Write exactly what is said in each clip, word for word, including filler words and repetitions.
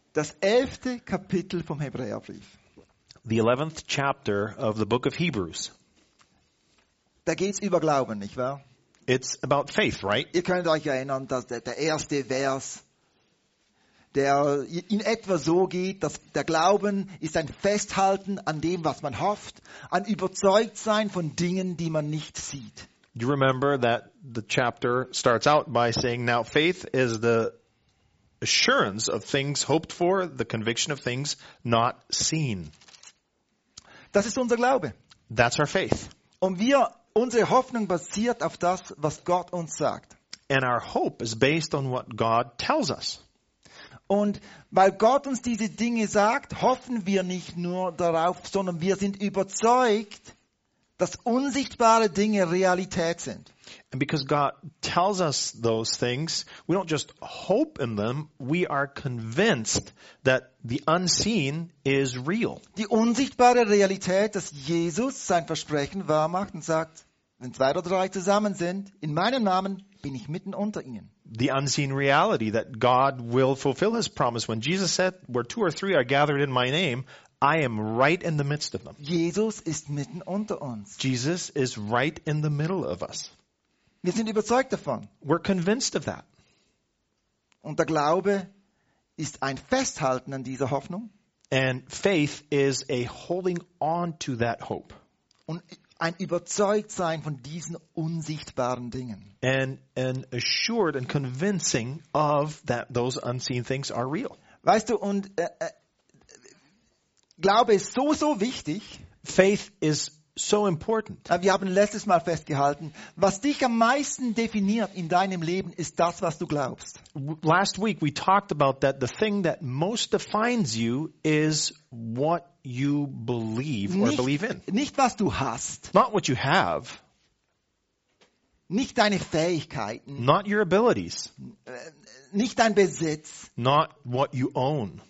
Das elfte Kapitel vom Hebräerbrief. The eleventh chapter of the book of Hebrews. Da geht's über Glauben, nicht wahr? It's about faith, right? Ihr könnt euch erinnern, dass der, der erste Vers, der in etwa so geht, dass der Glauben ist ein Festhalten an dem, was man hofft, ein Überzeugtsein von Dingen, die man nicht sieht. You remember that the chapter starts out by saying, now faith is the assurance of things hoped for, the conviction of things not seen. Das ist unser Glaube. That's our faith. Und wir, unsere Hoffnung basiert auf das, was Gott uns sagt. And our hope is based on what God tells us. Und weil Gott uns diese Dinge sagt, hoffen wir nicht nur darauf, sondern wir sind überzeugt, dass unsichtbare Dinge Realität sind. And because God tells us those things, we don't just hope in them, we are convinced that the unseen is real. Die unsichtbare Realität, dass Jesus sein Versprechen wahrmacht und sagt, wenn zwei oder drei zusammen sind, in meinem Namen bin ich mitten unter ihnen. The unseen reality that God will fulfill his promise. When Jesus said, where two or three are gathered in my name, I am right in the midst of them. Jesus ist mitten unter uns. Jesus is right in the middle of us. Wir sind überzeugt davon. We're convinced of that. Und der Glaube ist ein Festhalten an dieser Hoffnung. And faith is a holding on to that hope. Und ein Überzeugtsein von diesen unsichtbaren Dingen. And an assured and convincing of that those unseen things are real. Weißt du, und äh, äh, Glaube ist so, so wichtig. Faith is so important. Wir haben letztes Mal festgehalten, was dich am meisten definiert in deinem Leben, ist das, was du glaubst. Last week we talked about that the thing that most defines you is what you believe or Nicht, believe in. nicht was du hast, Not what you have, nicht deine Fähigkeiten, not your abilities, äh, nicht dein Besitz, not what you own,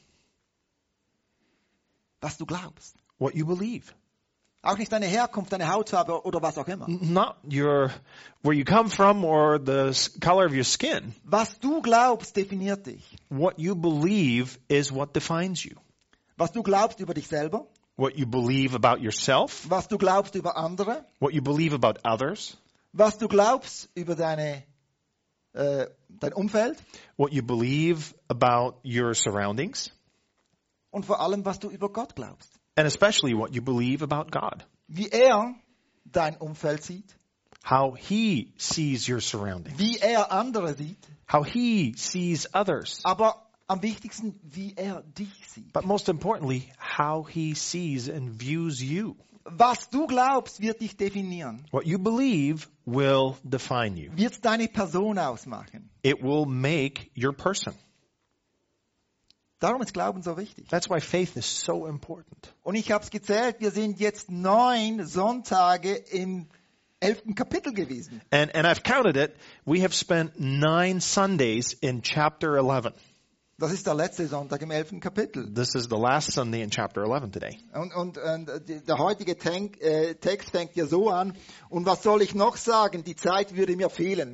was du glaubst. what you believe. Auch nicht deine Herkunft, deine Hautfarbe oder was auch immer. Not your where you come from or the s- color of your skin. Was du glaubst, definiert dich. What you believe is what defines you. Was du glaubst über dich selber, What you believe about yourself, was du glaubst über andere, what you believe about others, was du glaubst über deine, äh, dein Umfeld what you believe about your surroundings, und vor allem, was du über Gott glaubst. and especially what you believe about God. Wie er dein Umfeld sieht, How he sees your surroundings, wie er andere sieht, how he sees others, aber am wichtigsten, wie er dich sieht. but most importantly, how he sees and views you. Was du glaubst, wird dich definieren. What you believe will define you. Wird deine Person ausmachen. It will make your person. Darum ist Glauben so wichtig. That's why faith is so important. Und ich habe es gezählt, wir sind jetzt neun Sonntage im elften Kapitel gewesen. And and I've counted it. We have spent nine Sundays in chapter eleven. Das ist der letzte Sonntag im elften Kapitel. This is the last Sunday in chapter eleven today. Und, und, und der heutige Tank, äh, Text fängt ja so an. Und was soll ich noch sagen? Die Zeit würde mir fehlen.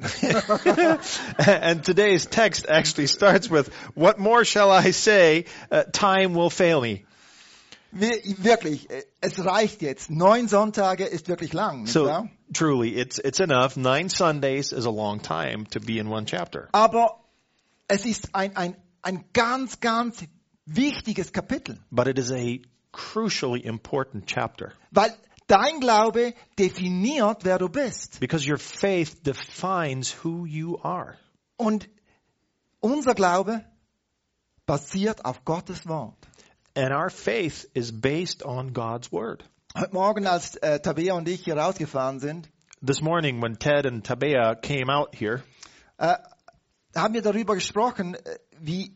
And today's text actually starts with, what more shall I say? Uh, time will fail me. Wir, wirklich, äh, es reicht jetzt. Neun Sonntage ist wirklich lang. Nicht So wahr? truly, it's it's enough. Nine Sundays is a long time to be in one chapter. Aber es ist ein, ein, ein ganz, ganz wichtiges Kapitel. But it is a crucially important chapter. Weil dein Glaube definiert, wer du bist. Because your faith defines who you are. Und unser Glaube basiert auf Gottes Wort. And our faith is based on God's word. Heute Morgen, als äh, Tabea und ich hier rausgefahren sind, This morning when Ted and Tabea came out here, äh, haben wir darüber gesprochen, äh, wie,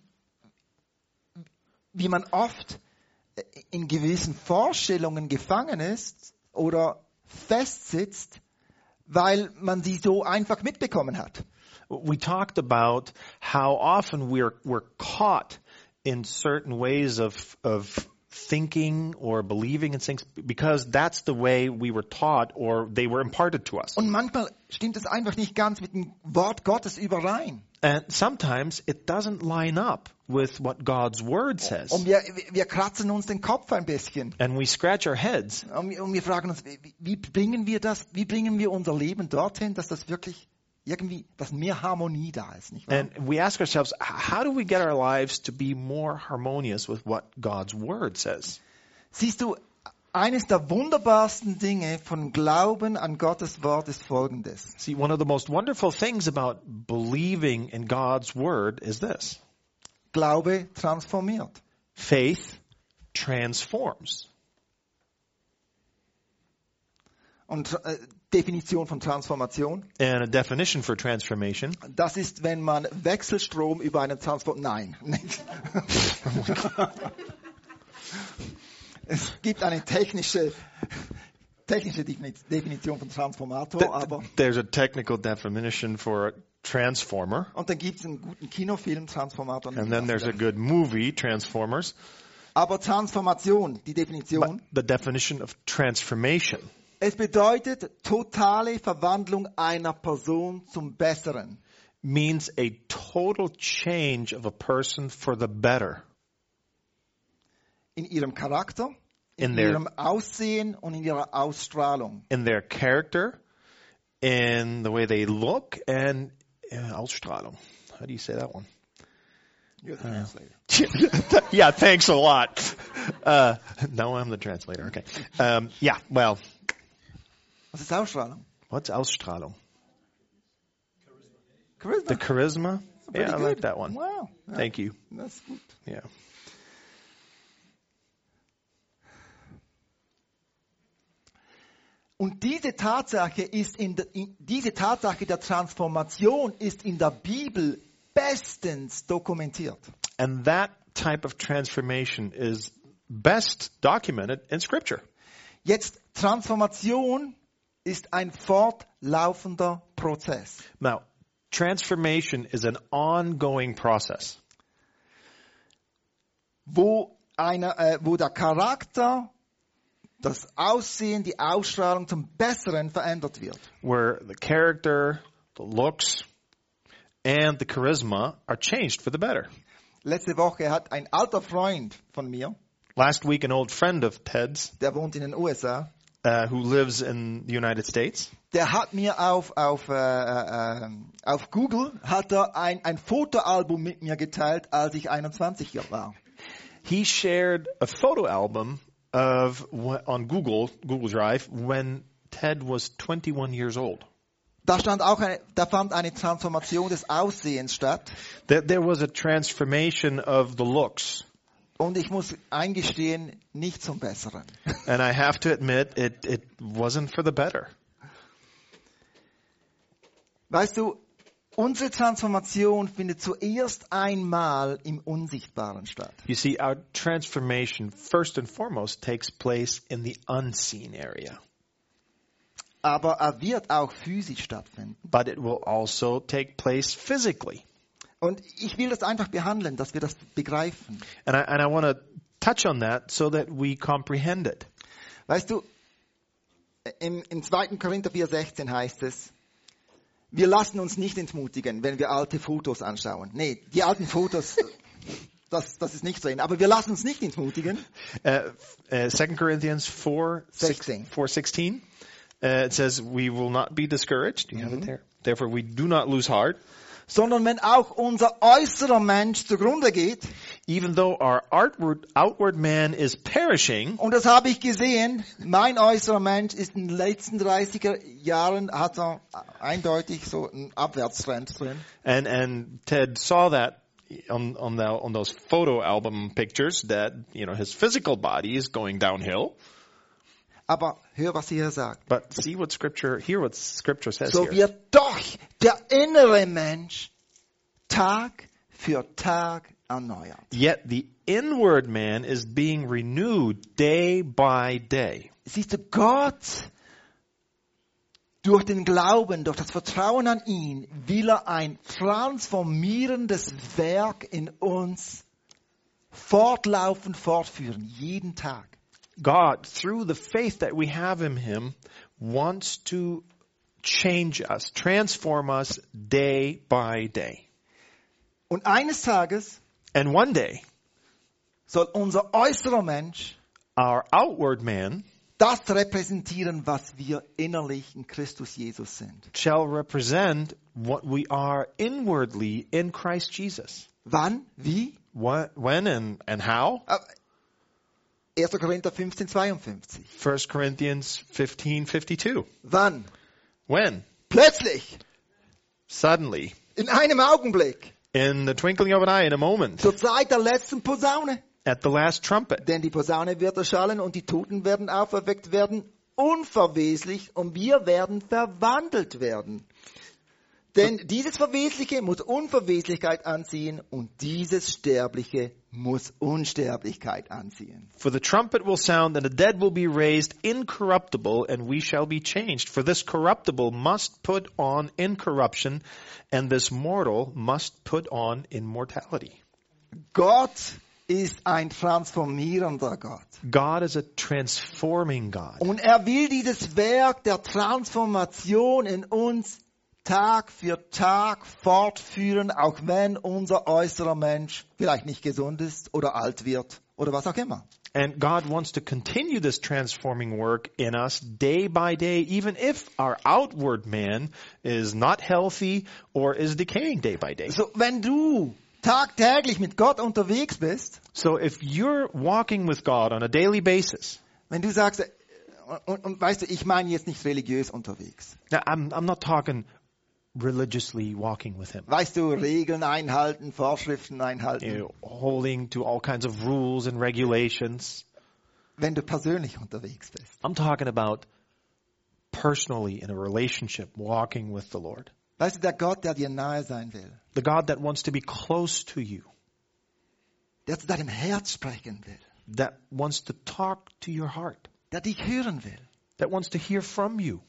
wie man oft äh, in gewissen Vorstellungen gefangen ist oder festsitzt, weil man sie so einfach mitbekommen hat. we talked about how often we're we're caught in certain ways of of thinking or believing in things because that's the way we were taught or they were imparted to us. Und manchmal stimmt es einfach nicht ganz mit dem Wort Gottes überein. And sometimes it doesn't line up with what God's word says. Und wir, wir kratzen uns den Kopf ein bisschen. And we scratch our heads. Und wir, und wir fragen uns, wie, wie bringen wir das, wie bringen wir unser Leben dorthin, dass das wirklich irgendwie, dass mehr Harmonie da ist, nicht wahr? And we ask ourselves, how do we get our lives to be more harmonious with what God's word says? Siehst du, eines der wunderbarsten Dinge von Glauben an Gottes Wort ist Folgendes. See, one of the most wonderful things about believing in God's word is this. Glaube transformiert. Faith transforms. Und äh, Definition von Transformation. And a definition for transformation. Das ist, wenn man Wechselstrom über einen Transform... Nein. Es gibt eine technische, technische Definition von Transformator, aber... There's a technical definition for a transformer. Und dann gibt es einen guten Kinofilm, Transformator. And then there's a good movie, Transformers. Aber Transformation, die Definition... But the definition of transformation. Es bedeutet totale Verwandlung einer Person zum Besseren. Means a total change of a person for the better. In ihrem Charakter, in, in their, ihrem Aussehen und in ihrer Ausstrahlung. In their character, in the way they look, and uh, Ausstrahlung. How do you say that one? You're the translator. Yeah, thanks a lot. Uh, no, I'm the translator. Okay. Um, yeah, well... Was ist Ausstrahlung? What's Ausstrahlung? Charisma. The charisma? Pretty Yeah, I good. like that one. Wow. Ja, Thank you. das ist gut. Yeah. Und diese Tatsache ist in, de, in diese Tatsache der Transformation ist in der Bibel bestens dokumentiert. And that type of transformation is best documented in Scripture. Jetzt Transformation ist ein fortlaufender Prozess. Now, transformation is an ongoing process. Wo, eine, äh, wo der Charakter, das Aussehen, die Ausstrahlung zum Besseren verändert wird. Where the character, the looks, and the charisma are changed for the better. Letzte Woche hat ein alter Freund von mir, Last week, an old friend of Ted's, der wohnt in den U S A, uh, who lives in the United States, der hat mir auf, auf, äh, äh, auf Google hat er ein, ein Fotoalbum mit mir geteilt, als ich einundzwanzig war. he shared a photo album of on Google, Google Drive, when Ted was twenty-one years old. Da stand auch eine, da fand eine Transformation des Aussehens statt. There, there was a transformation of the looks. Und ich muss eingestehen, nicht zum Besseren. And I have to admit, it, it wasn't for the better. Weißt du, unsere Transformation findet zuerst einmal im Unsichtbaren statt. You see, our transformation, first and foremost, takes place in the unseen area. Aber er wird auch physisch stattfinden. But it will also take place physically. Und ich will das einfach behandeln, dass wir das begreifen. And I, and I want to touch on that so that we comprehend it. Weißt du, im, im zweiten Korinther vier sechzehn heißt es, wir lassen uns nicht entmutigen, wenn wir alte Fotos anschauen. Nee, die alten Fotos, das, das ist nicht so. Aber wir lassen uns nicht entmutigen. Uh, uh, Second Corinthians four sixteen. Uh, it says, we will not be discouraged. Do you have it there? Therefore, we do not lose heart. Sondern wenn auch unser äußerer Mensch zugrunde geht, even though our outward, outward man is perishing, und das habe ich gesehen, mein äußerer Mensch ist in den letzten dreißiger Jahren, hat er eindeutig so einen Abwärtstrend drin. and, and Ted saw that on, on, the, on those photo album pictures that, you know, his physical body is going downhill. Aber hör, was hier sagt. But see what scripture, hear what scripture says So here. wird doch der innere Mensch Tag für Tag erneuert. Yet the inward man is being renewed day by day. Siehst du, Gott, durch den Glauben, durch das Vertrauen an ihn, will er ein transformierendes Werk in uns fortlaufend fortführen, jeden Tag. God, through the faith that we have in Him, wants to change us, transform us day by day. Und eines Tages And one day, soll unser äußerer Mensch our outward man das repräsentieren, was wir innerlich in Christus Jesus sind. shall represent what we are inwardly in Christ Jesus. Wann? Wie? What, when and, and how? erster Korinther fünfzehn zweiundfünfzig. First Corinthians fifteen fifty-two. Wann? When? Plötzlich, Suddenly, in einem Augenblick, in the twinkling of an eye, in a moment, zur Zeit der letzten Posaune. at the last trumpet. Denn die Posaune wird erschallen und die Toten werden auferweckt werden, unverweslich, und wir werden verwandelt werden. Denn dieses Verwesliche muss Unverweslichkeit anziehen und dieses Sterbliche muss Unsterblichkeit anziehen. For the trumpet will sound, and the dead will be raised incorruptible, and we shall be changed. For this corruptible must put on incorruption, and this mortal must put on immortality. Gott ist ein transformierender Gott. God is a transforming God. Und er will dieses Werk der Transformation in uns Tag für Tag fortführen, auch wenn unser äußerer Mensch vielleicht nicht gesund ist oder alt wird oder was auch immer. And God wants to continue this transforming work in us day by day, even if our outward man is not healthy or is decaying day by day. So, wenn du tagtäglich mit Gott unterwegs bist, So if you're walking with God on a daily basis, wenn du sagst, und, und weißt du, ich meine jetzt nicht religiös unterwegs. now I'm, I'm not talking religiously walking with Him, Weißt du, Regeln einhalten, Vorschriften einhalten. you know, holding to all kinds of rules and regulations. Wenn du persönlich unterwegs bist. I'm talking about personally in a relationship, walking with the Lord. Weißt du, der Gott, der dir nahe sein will, The God that wants to be close to you, der zu deinem Herz sprechen will, that wants to talk to your heart, der dich hören will, that wants to hear from you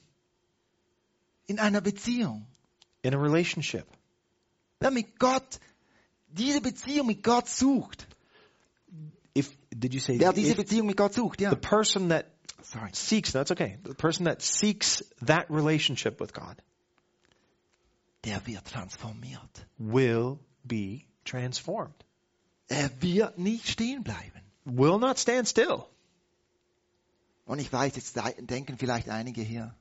in einer Beziehung. in a relationship. Wer mit Gott, diese Beziehung mit Gott sucht, If did you say wer diese if Beziehung mit Gott sucht, ja. the person that Sorry. seeks, that's okay. The person that seeks that relationship with God Der wird transformiert. will be transformed. Er wird nicht stehen bleiben. Will not stand still. Und ich weiß, jetzt denken vielleicht einige hier,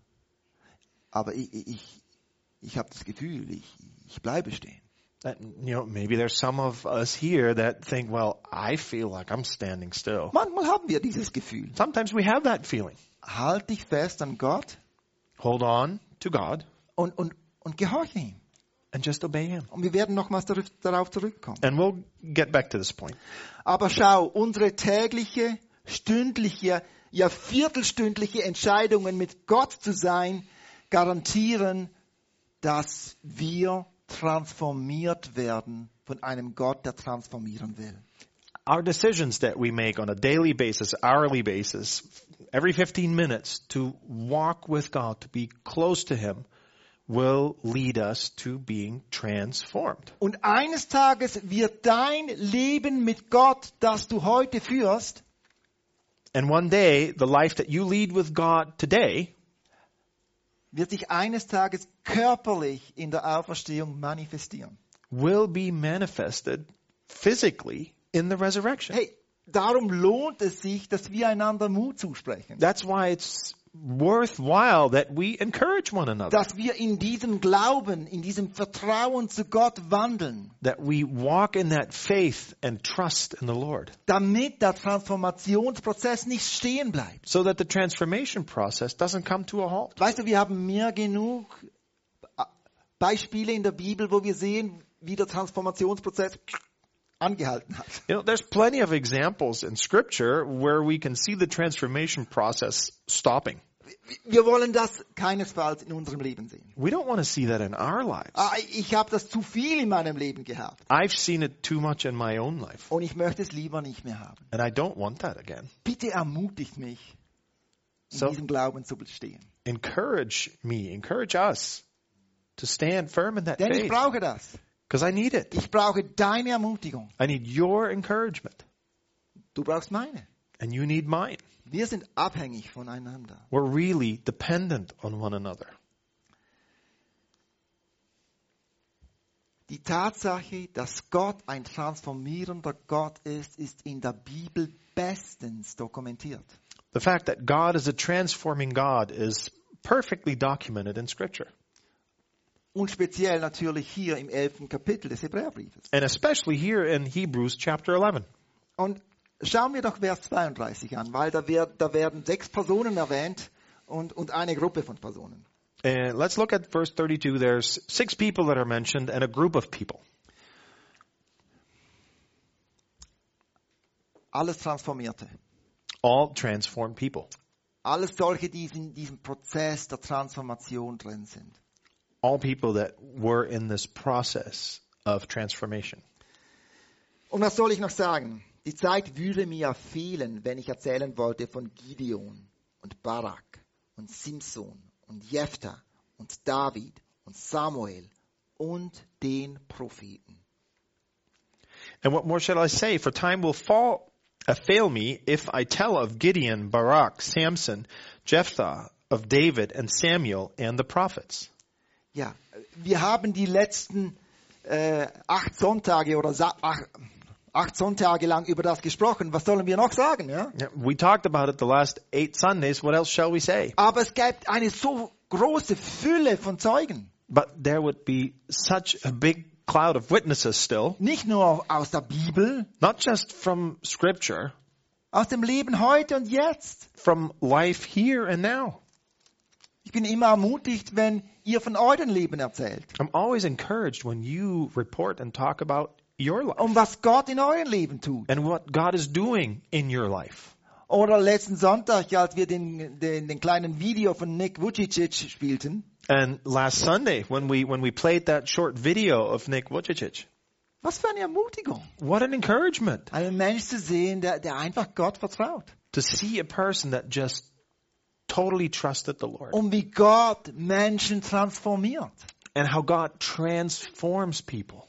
aber ich, ich, ich habe das Gefühl, ich, ich bleibe stehen. That, you know, maybe there's some of us here that think, well, I feel like I'm standing still. Manchmal haben wir dieses Gefühl. Sometimes we have that feeling. Halt dich fest an Gott Hold on to God und, und, und gehorche ihm. and just obey Him. Und wir werden nochmals darauf zurückkommen. And we'll get back to this point. Aber schau, unsere tägliche, stündliche, ja viertelstündliche Entscheidungen mit Gott zu sein, garantieren, dass wir transformiert werden von einem Gott, der transformieren will. Our decisions that we make on a daily basis, hourly basis, every fifteen minutes to walk with God, to be close to Him, will lead us to being transformed. Und eines Tages wird dein Leben mit Gott, das du heute führst, And one day, the life that you lead with God today wird sich eines Tages körperlich in der Auferstehung manifestieren. will be manifested physically in the resurrection. Hey, darum lohnt es sich, dass wir einander Mut zusprechen. That's why it's worthwhile that we encourage one another, Dass wir in diesem Glauben, in diesem Vertrauen zu Gott wandeln, that we walk in that faith and trust in the Lord, damit der Transformationsprozess nicht stehen bleibt. so that the transformation process doesn't come to a halt. Weißt du, wir haben mehr genug Beispiele in der Bibel, wo wir sehen, wie der Transformationsprozess angehalten hat. You know, there's plenty of examples in Scripture where we can see the transformation process stopping. Wir wollen das keinesfalls in unserem Leben sehen. We don't want to see that in our lives. Ah, Ich habe das zu viel in meinem Leben gehabt I've seen it too much in my own life, und ich möchte es lieber nicht mehr haben. and I don't want that again. Bitte ermutigt mich, in So- diesem Glauben zu bestehen. Encourage me, encourage us to stand firm in that Denn ich faith, brauche das. because I need it. Ich brauche deine Ermutigung. I need your encouragement. Du brauchst meine. and you need mine. Wir sind abhängig voneinander. We're really dependent on one another. Die Tatsache, dass Gott ein transformierender Gott ist, ist in der Bibel bestens dokumentiert. The fact that God is a transforming God is perfectly documented in Scripture. Und speziell natürlich hier im elften Kapitel des Hebräerbriefes. And especially here in Hebrews chapter eleven. Und schauen wir doch Vers zweiunddreißig an, weil da, wird, da werden sechs Personen erwähnt und, und eine Gruppe von Personen. And let's look at verse thirty-two. There's six people that are mentioned and a group of people. Alles Transformierte. All transformed people. Alles solche, die in diesem Prozess der Transformation drin sind. All people that were in this process of transformation. Und was soll ich noch sagen? Die Zeit würde mir fehlen, wenn ich erzählen wollte von Gideon und Barak und Simson und Jephthah und David und Samuel und den Propheten. And what more shall I say? For time will fall, uh, fail me if I tell of Gideon, Barak, Samson, Jephthah, of David and Samuel and the prophets. Ja, wir haben die letzten äh, acht Sonntage oder sa- ach, acht Sonntage lang über das gesprochen. Was sollen wir noch sagen? Ja? Yeah, we talked about it the last eight Sundays. What else shall we say? Aber es gibt eine so große Fülle von Zeugen. But there would be such a big cloud of witnesses still, Nicht nur aus der Bibel, not just from Scripture, aus dem Leben heute und jetzt. from life here and now. Ich bin immer ermutigt, wenn ihr von eurem Leben erzählt. I'm always encouraged when you report and talk about your life Um was Gott in eurem Leben tut. and what God is doing in your life. Oder letzten Sonntag, als wir den, den, den kleinen Video von Nick Vujicic spielten. And last Sunday, when we when we played that short video of Nick Vujicic, Was für eine Ermutigung. what an encouragement Einen Mensch zu sehen, der, der einfach Gott vertraut. to see a person that just totally trusted the Lord Und wie Gott Menschen transformiert. and how God transforms people.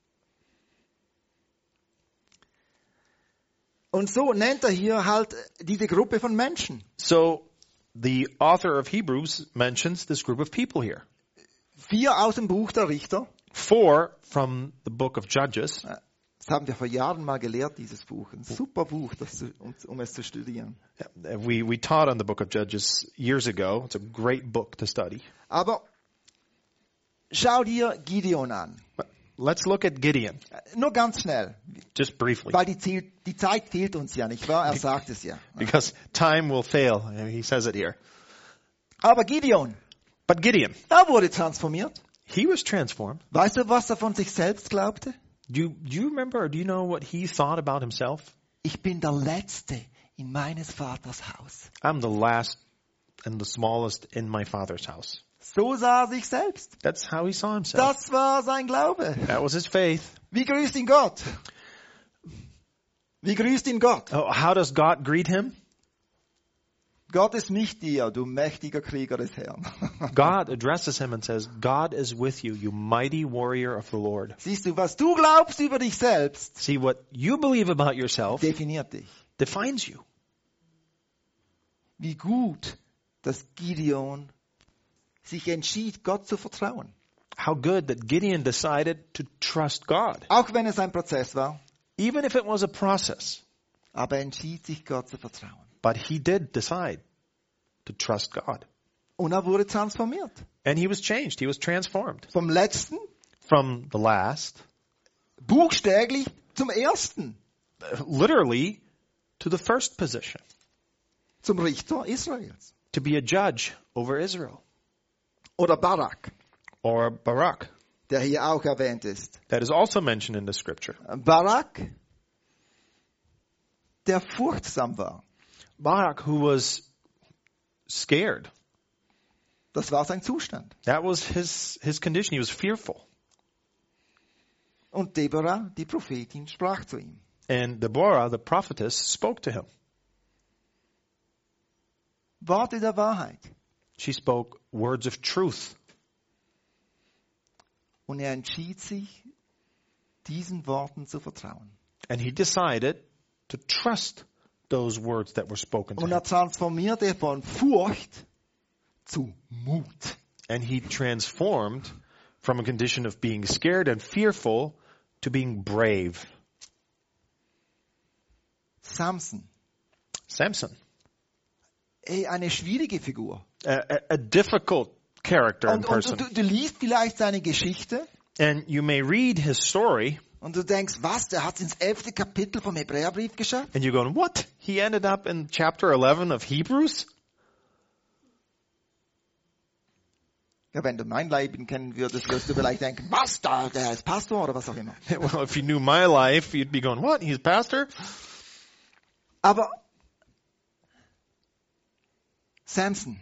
Und so nennt er hier halt diese Gruppe von Menschen. So the author of Hebrews mentions this group of people here. Vier aus dem Buch der Richter. Four from the book of Judges. Das haben wir vor Jahren mal gelehrt, dieses Buch. Ein super Buch, das zu, um, um es zu studieren. We we taught on the book of Judges years ago. It's a great book to study. Aber schau dir Gideon an. Let's look at Gideon, Nur ganz schnell, just briefly, weil die, Ziel, die Zeit fehlt uns ja, nicht wahr? Er sagt es ja. because time will fail. He says it here. Aber Gideon, But Gideon, er wurde transformiert. he was transformed. Weißt du, was er von sich selbst glaubte? Do you, do you remember or do you know what he thought about himself? Ich bin der Letzte in meines Vaters Haus. I'm the last and the smallest in my father's house. So sah er sich selbst. That's how he saw himself. Das war sein Glaube. That was his faith. Wie grüßt ihn Gott? Wie grüßt ihn Gott? Oh, how does God greet him? Gott ist nicht dir, du mächtiger Krieger des Herrn. God addresses him and says, God is with you, you mighty warrior of the Lord. Siehst du, was du glaubst über dich selbst, See, what you believe about yourself definiert dich. defines you. Wie gut, dass Gideon sich entschied, Gott zu vertrauen. How good that Gideon decided to trust God. Auch wenn es ein Prozess war, Even if it was a process. aber er entschied sich, Gott zu vertrauen. But he did decide to trust God. Und er wurde transformiert. And he was changed. He was transformed. Vom letzten, From the last, buchstäblich zum ersten, literally, to the first position. zum Richter Israels. To be a judge over Israel. Oder Barak, Or Barak. der hier auch erwähnt ist. That is also mentioned in the scripture. Barak, der furchtsam war. Barak, who was scared. Das war sein Zustand. That was his, his condition. He was fearful. Und Deborah, die Prophetin, sprach zu ihm. And Deborah, the prophetess, spoke to him. Worte der Wahrheit. She spoke words of truth. Und er entschied sich, diesen Worten zu vertrauen. And he decided to trust those words that were spoken to Und him. er transformierte von Furcht zu Mut. And he transformed from a condition of being scared and fearful to being brave. Samson. Samson, Ey, eine schwierige Figur. a, a, a difficult character and Und, und person. du, du liest vielleicht seine Geschichte And you may read his story und du denkst, was, der hat ins elfte Kapitel vom Hebräerbrief geschafft? and you're going, what? He ended up in chapter eleven of Hebrews? Ja, wenn du mein Leben kennen würdest, wirst du vielleicht denken, was, da, der ist Pastor oder was auch immer. Well, if you knew my life, you'd be going, what? He's pastor? Aber Samson,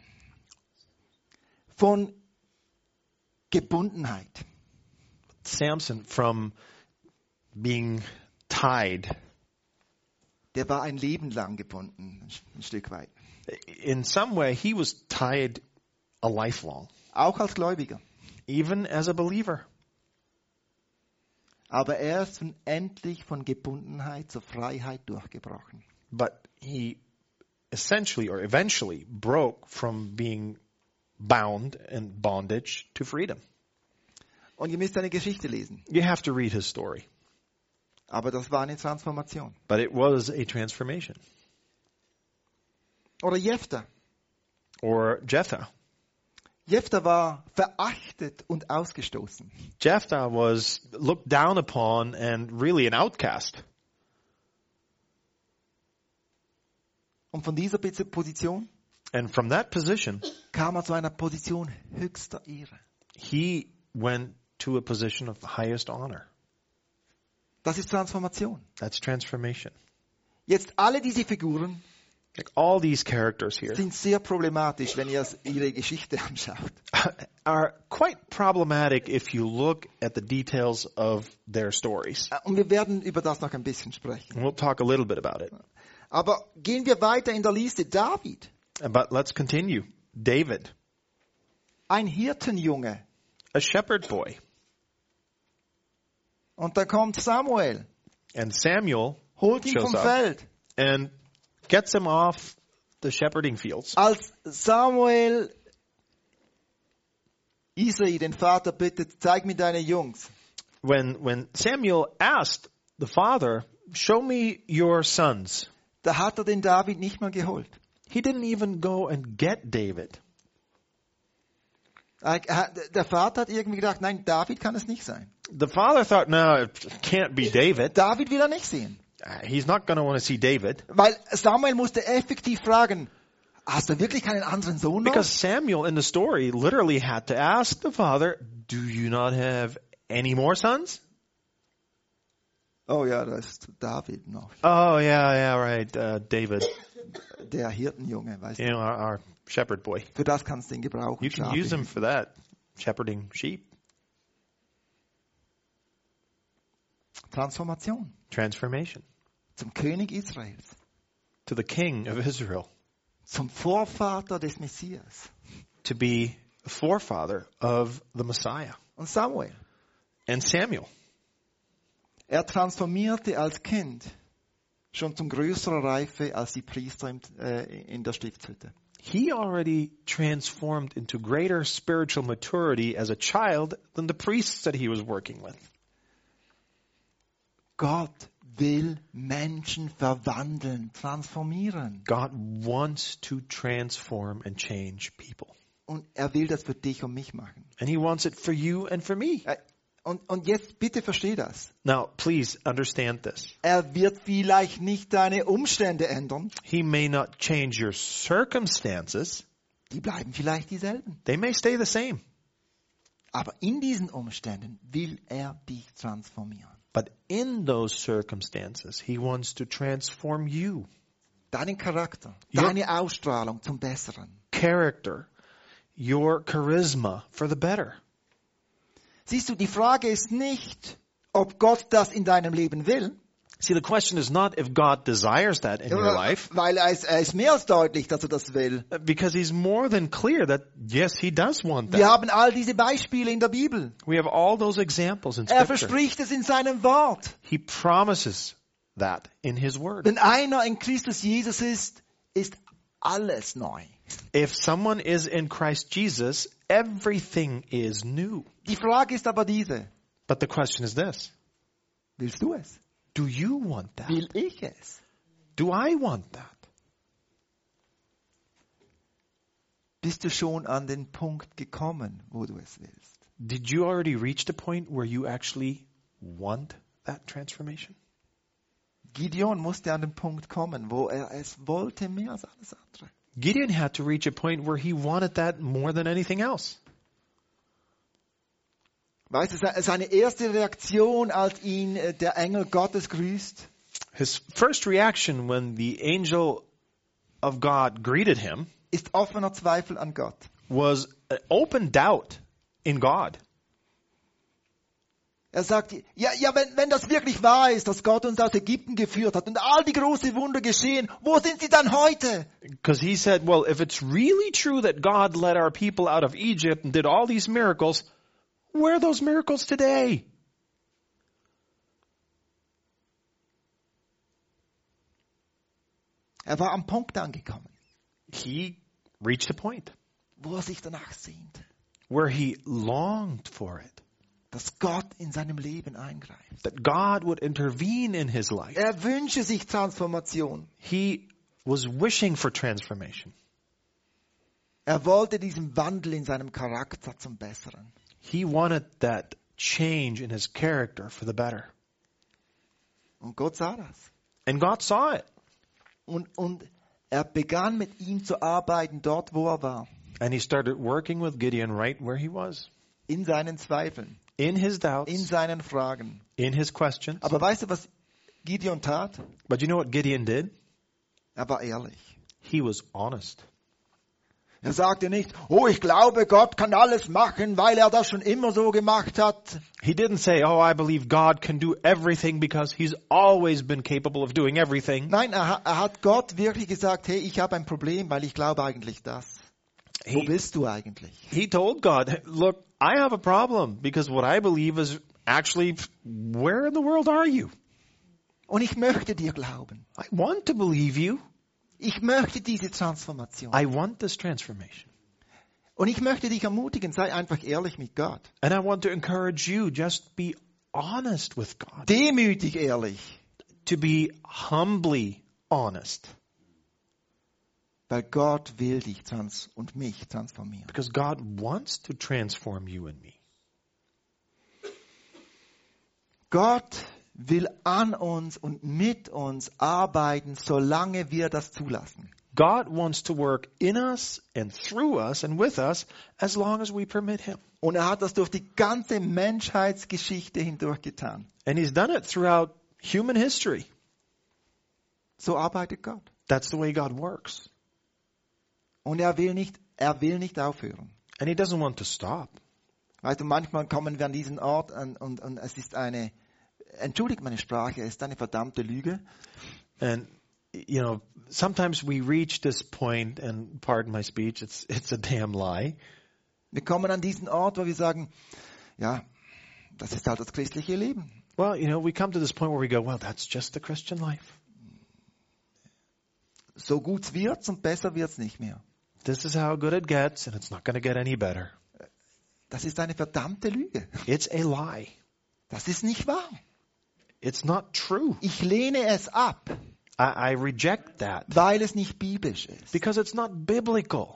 von Gebundenheit, Samson, from being tied, der war ein Leben lang gebunden, ein Stück weit. in some way, he was tied a lifelong, Auch als Gläubiger. even as a believer. Aber er ist nun endlich von Gebundenheit zur Freiheit durchgebrochen. But he essentially or eventually broke from being bound and bondage to freedom. Und ihr müsst seine Geschichte lesen. You have to read his story. Aber das war eine Transformation. But it was a transformation. Oder Jephthah. Or Jephthah. Jephthah war verachtet und ausgestoßen. Jephthah was looked down upon and really an outcast. Und von dieser Position And from that position, kam er zu einer Position höchster Ehre. he went to a position of highest honor. Das ist Transformation. That's transformation. Jetzt alle diese Figuren Like all these characters here sind sehr problematisch, wenn ihr ihre Geschichte anschaut. are quite problematic if you look at the details of their stories. Und wir werden über das noch ein bisschen sprechen. And we'll talk a little bit about it. Aber gehen wir weiter in der Liste. David, But let's continue. David, ein Hirtenjunge. a shepherd boy. Und da kommt Samuel, And Samuel holt ihn shows vom up Feld. and gets him off the shepherding fields. Als Samuel Isai, den Vater, bittet, zeig mir deine Jungs. When, when Samuel asked the father, show me your sons, Da hat er den David nicht mal geholt. he didn't even go and get David. Er- er- Der Vater hat irgendwie gedacht, nein, David kann es nicht sein. The father thought, no, it can't be David. David will er nicht sehen. Uh, He's not going to want to see David. Weil Samuel musste effektiv fragen, hast du wirklich keinen anderen Sohn noch? Because Samuel in the story literally had to ask the father, do you not have any more sons? Oh ja, da ist David noch. Oh, yeah, yeah, right, uh, David, Der Hirtenjunge, weißt you du. know, our, our shepherd boy. Für das kannst du ihn gebrauchen. You can Schafe use him hüten. for that, shepherding sheep. Transformation. Transformation. Zum König Israels. To the king of Israel. Zum Vorvater des Messias. To be the forefather of the Messiah. Und Samuel. And Samuel. Er transformierte als Kind schon zum größeren Reife als die Priester im, äh, in der Stiftshütte. He already transformed into greater spiritual maturity as a child than the priests that he was working with. Gott will Menschen verwandeln, transformieren. God wants to transform and change people. Und er will das für dich und mich machen. And he wants it for you and for me. Äh, Und, und jetzt bitte versteh das. Now, please understand this. Er wird vielleicht nicht deine Umstände ändern. He may not change your circumstances. Die bleiben vielleicht dieselben. They may stay the same. Aber in diesen Umständen will er dich transformieren. But in those circumstances, he wants to transform you. Deinen Charakter, Ja. deine Ausstrahlung zum Besseren. Character, your charisma for the better. Siehst du, die Frage ist nicht, ob Gott das in deinem Leben will. See, the question is not if God desires that in your life, Weil er ist, er ist mehr als deutlich, dass er das will. because he's more than clear that, yes, he does want Wir that. haben all diese Beispiele in der Bibel. We have all those examples in Er Scripture. verspricht es in seinem Wort. He promises that in his word. Wenn einer in Christus Jesus ist, ist alles neu. If someone is in Christ Jesus, everything is new. Die Frage ist aber diese: But the question is this: Willst du es? do you want that? Will ich es? Do I want that? Bist du schon an den Punkt gekommen, wo du es willst? Did you already reach the point where you actually want that transformation? Gideon musste an den Punkt kommen, wo er es wollte mehr als alles andere. Gideon had to reach a point where he wanted that more than anything else. Weißt du, seine erste Reaktion, als ihn äh, der Engel Gottes grüßt, His first reaction when the angel of God greeted him ist offener Zweifel an Gott. was an open doubt in God. Er sagt, ja, ja wenn, wenn das wirklich wahr ist, dass Gott uns aus Ägypten geführt hat und all die großen Wunder geschehen, wo sind sie dann heute? Because he said, well, if it's really true that God led our people out of Egypt and did all these miracles, where are those miracles today? Er war am Punkt angekommen, He reached a point wo er sich danach sehnte, where he longed for it, dass Gott in seinem Leben eingreift. that God would intervene in his life. Er wünsche sich Transformation. He was wishing for transformation. Er wollte diesen Wandel in seinem Charakter zum Besseren. He wanted that change in his character for the better. Und Gott sah das. And God saw it. Und, und er begann mit ihm zu arbeiten, dort wo er war, And he started working with Gideon right where he was. in seinen Zweifeln, In his doubts, in seinen Fragen. in his questions. Aber weißt du, was Gideon tat? But you know what Gideon did? Er war ehrlich. He was honest. Er sagte nicht, oh, ich glaube, Gott kann alles machen, weil er das schon immer so gemacht hat. He didn't say, oh, I believe God can do everything because he's always been capable of doing everything. Nein, er, ha- er hat Gott wirklich gesagt, hey, ich habe ein Problem, weil ich glaube eigentlich das. Wo He, bist du eigentlich? he told God, look, I have a problem because what I believe is actually, where in the world are you? Und ich möchte dir glauben. I want to believe you. Ich möchte diese Transformation. I want this transformation. Und ich möchte dich ermutigen, sei einfach ehrlich mit Gott. And I want to encourage you, just be honest with God. Demütig ehrlich. To be humbly honest. Weil Gott will dich trans- und mich transformieren. Because God wants to transform you and me. Gott will an uns und mit uns arbeiten, solange wir das zulassen. God wants to work in us and through us and with us as long as we permit him. Und er hat das durch die ganze Menschheitsgeschichte hindurch getan. And he's done it throughout human history. So arbeitet Gott. That's the way God works. Und er will nicht, er will nicht aufhören. And he doesn't want to stop. Weißt du, manchmal kommen wir an diesen Ort und, und, und es ist eine, entschuldigt meine Sprache, es ist eine verdammte Lüge. And, you know, sometimes we reach this point, and pardon my speech, it's, it's a damn lie. Wir kommen an diesen Ort, wo wir sagen, ja, das ist halt das christliche Leben. Well, you know, we come to this point where we go, well, that's just the Christian life. So gut wird's und besser wird's nicht mehr. This is how good it gets, and it's not going to get any better. Das ist eine verdammte Lüge. It's a lie. Das ist nicht wahr. It's not true. Ich lehne es ab, I, I reject that weil es nicht biblisch ist. because it's not biblical.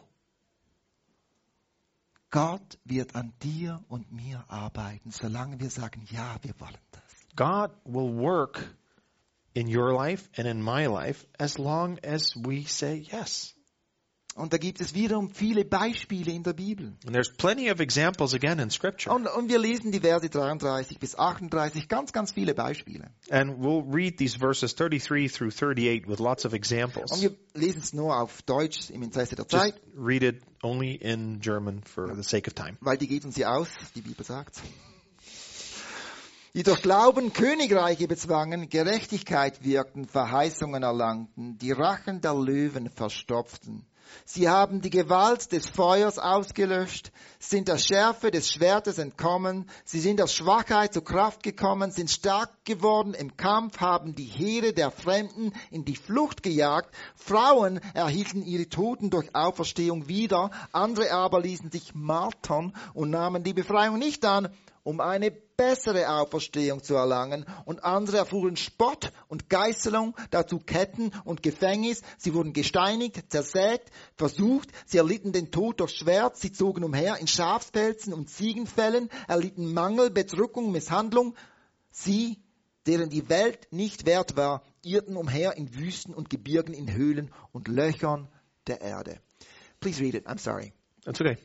Gott wird an dir und mir arbeiten, solange wir sagen, ja, wir wollen das. God will work in your life and in my life as long as we say yes. Und da gibt es wiederum viele Beispiele in der Bibel. And there's plenty of examples again in Scripture. Und, und wir lesen die Verse dreiunddreißig bis achtunddreißig, ganz, ganz viele Beispiele. And we'll read these verses thirty-three through thirty-eight with lots of Und examples. wir lesen es nur auf Deutsch im Interesse der Just Zeit, read it only in German for the sake of time. weil die geht uns ja aus, die Bibel sagt. die durch Glauben Königreiche bezwangen, Gerechtigkeit wirkten, Verheißungen erlangten, die Rachen der Löwen verstopften. Sie haben die Gewalt des Feuers ausgelöscht, sind der Schärfe des Schwertes entkommen, sie sind aus Schwachheit zur Kraft gekommen, sind stark geworden im Kampf, haben die Heere der Fremden in die Flucht gejagt. Frauen erhielten ihre Toten durch Auferstehung wieder, andere aber ließen sich martern und nahmen die Befreiung nicht an, um eine bessere Auferstehung zu erlangen, und andere erfuhren Spott und Geißelung, dazu Ketten und Gefängnis. Sie wurden gesteinigt, zersägt, versucht, sie erlitten den Tod durch Schwert, sie zogen umher in Schafspelzen und Ziegenfällen, erlitten Mangel, Bedrückung, Misshandlung. Sie, deren die Welt nicht wert war, irrten umher in Wüsten und Gebirgen, in Höhlen und Löchern der Erde. Please read it. I'm sorry. That's okay.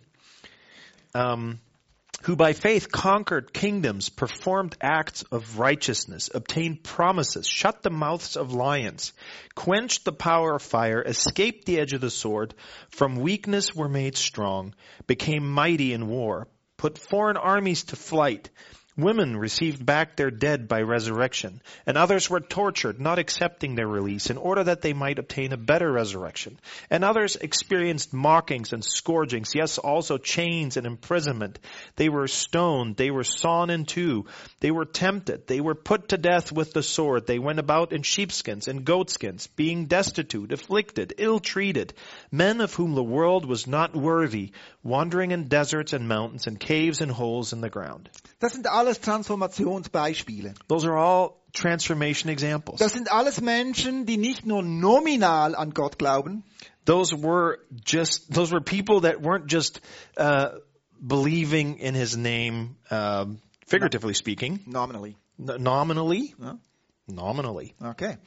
Um, who by faith conquered kingdoms, performed acts of righteousness, obtained promises, shut the mouths of lions, quenched the power of fire, escaped the edge of the sword, from weakness were made strong, became mighty in war, put foreign armies to flight. Women received back their dead by resurrection, and others were tortured, not accepting their release, in order that they might obtain a better resurrection. And others experienced mockings and scourgings, yes, also chains and imprisonment. They were stoned, they were sawn in two, they were tempted, they were put to death with the sword. They went about in sheepskins and goatskins, being destitute, afflicted, ill-treated, men of whom the world was not worthy, wandering in deserts and mountains and caves and holes in the ground. Das sind alles Transformationsbeispiele. Those are all transformation examples. Das sind alles Menschen, die nicht nur nominal an Gott glauben, Those were just, those were people that weren't just uh, believing in His name, uh, figuratively speaking, nominally. N- nominally, Ja. nominally, Okay.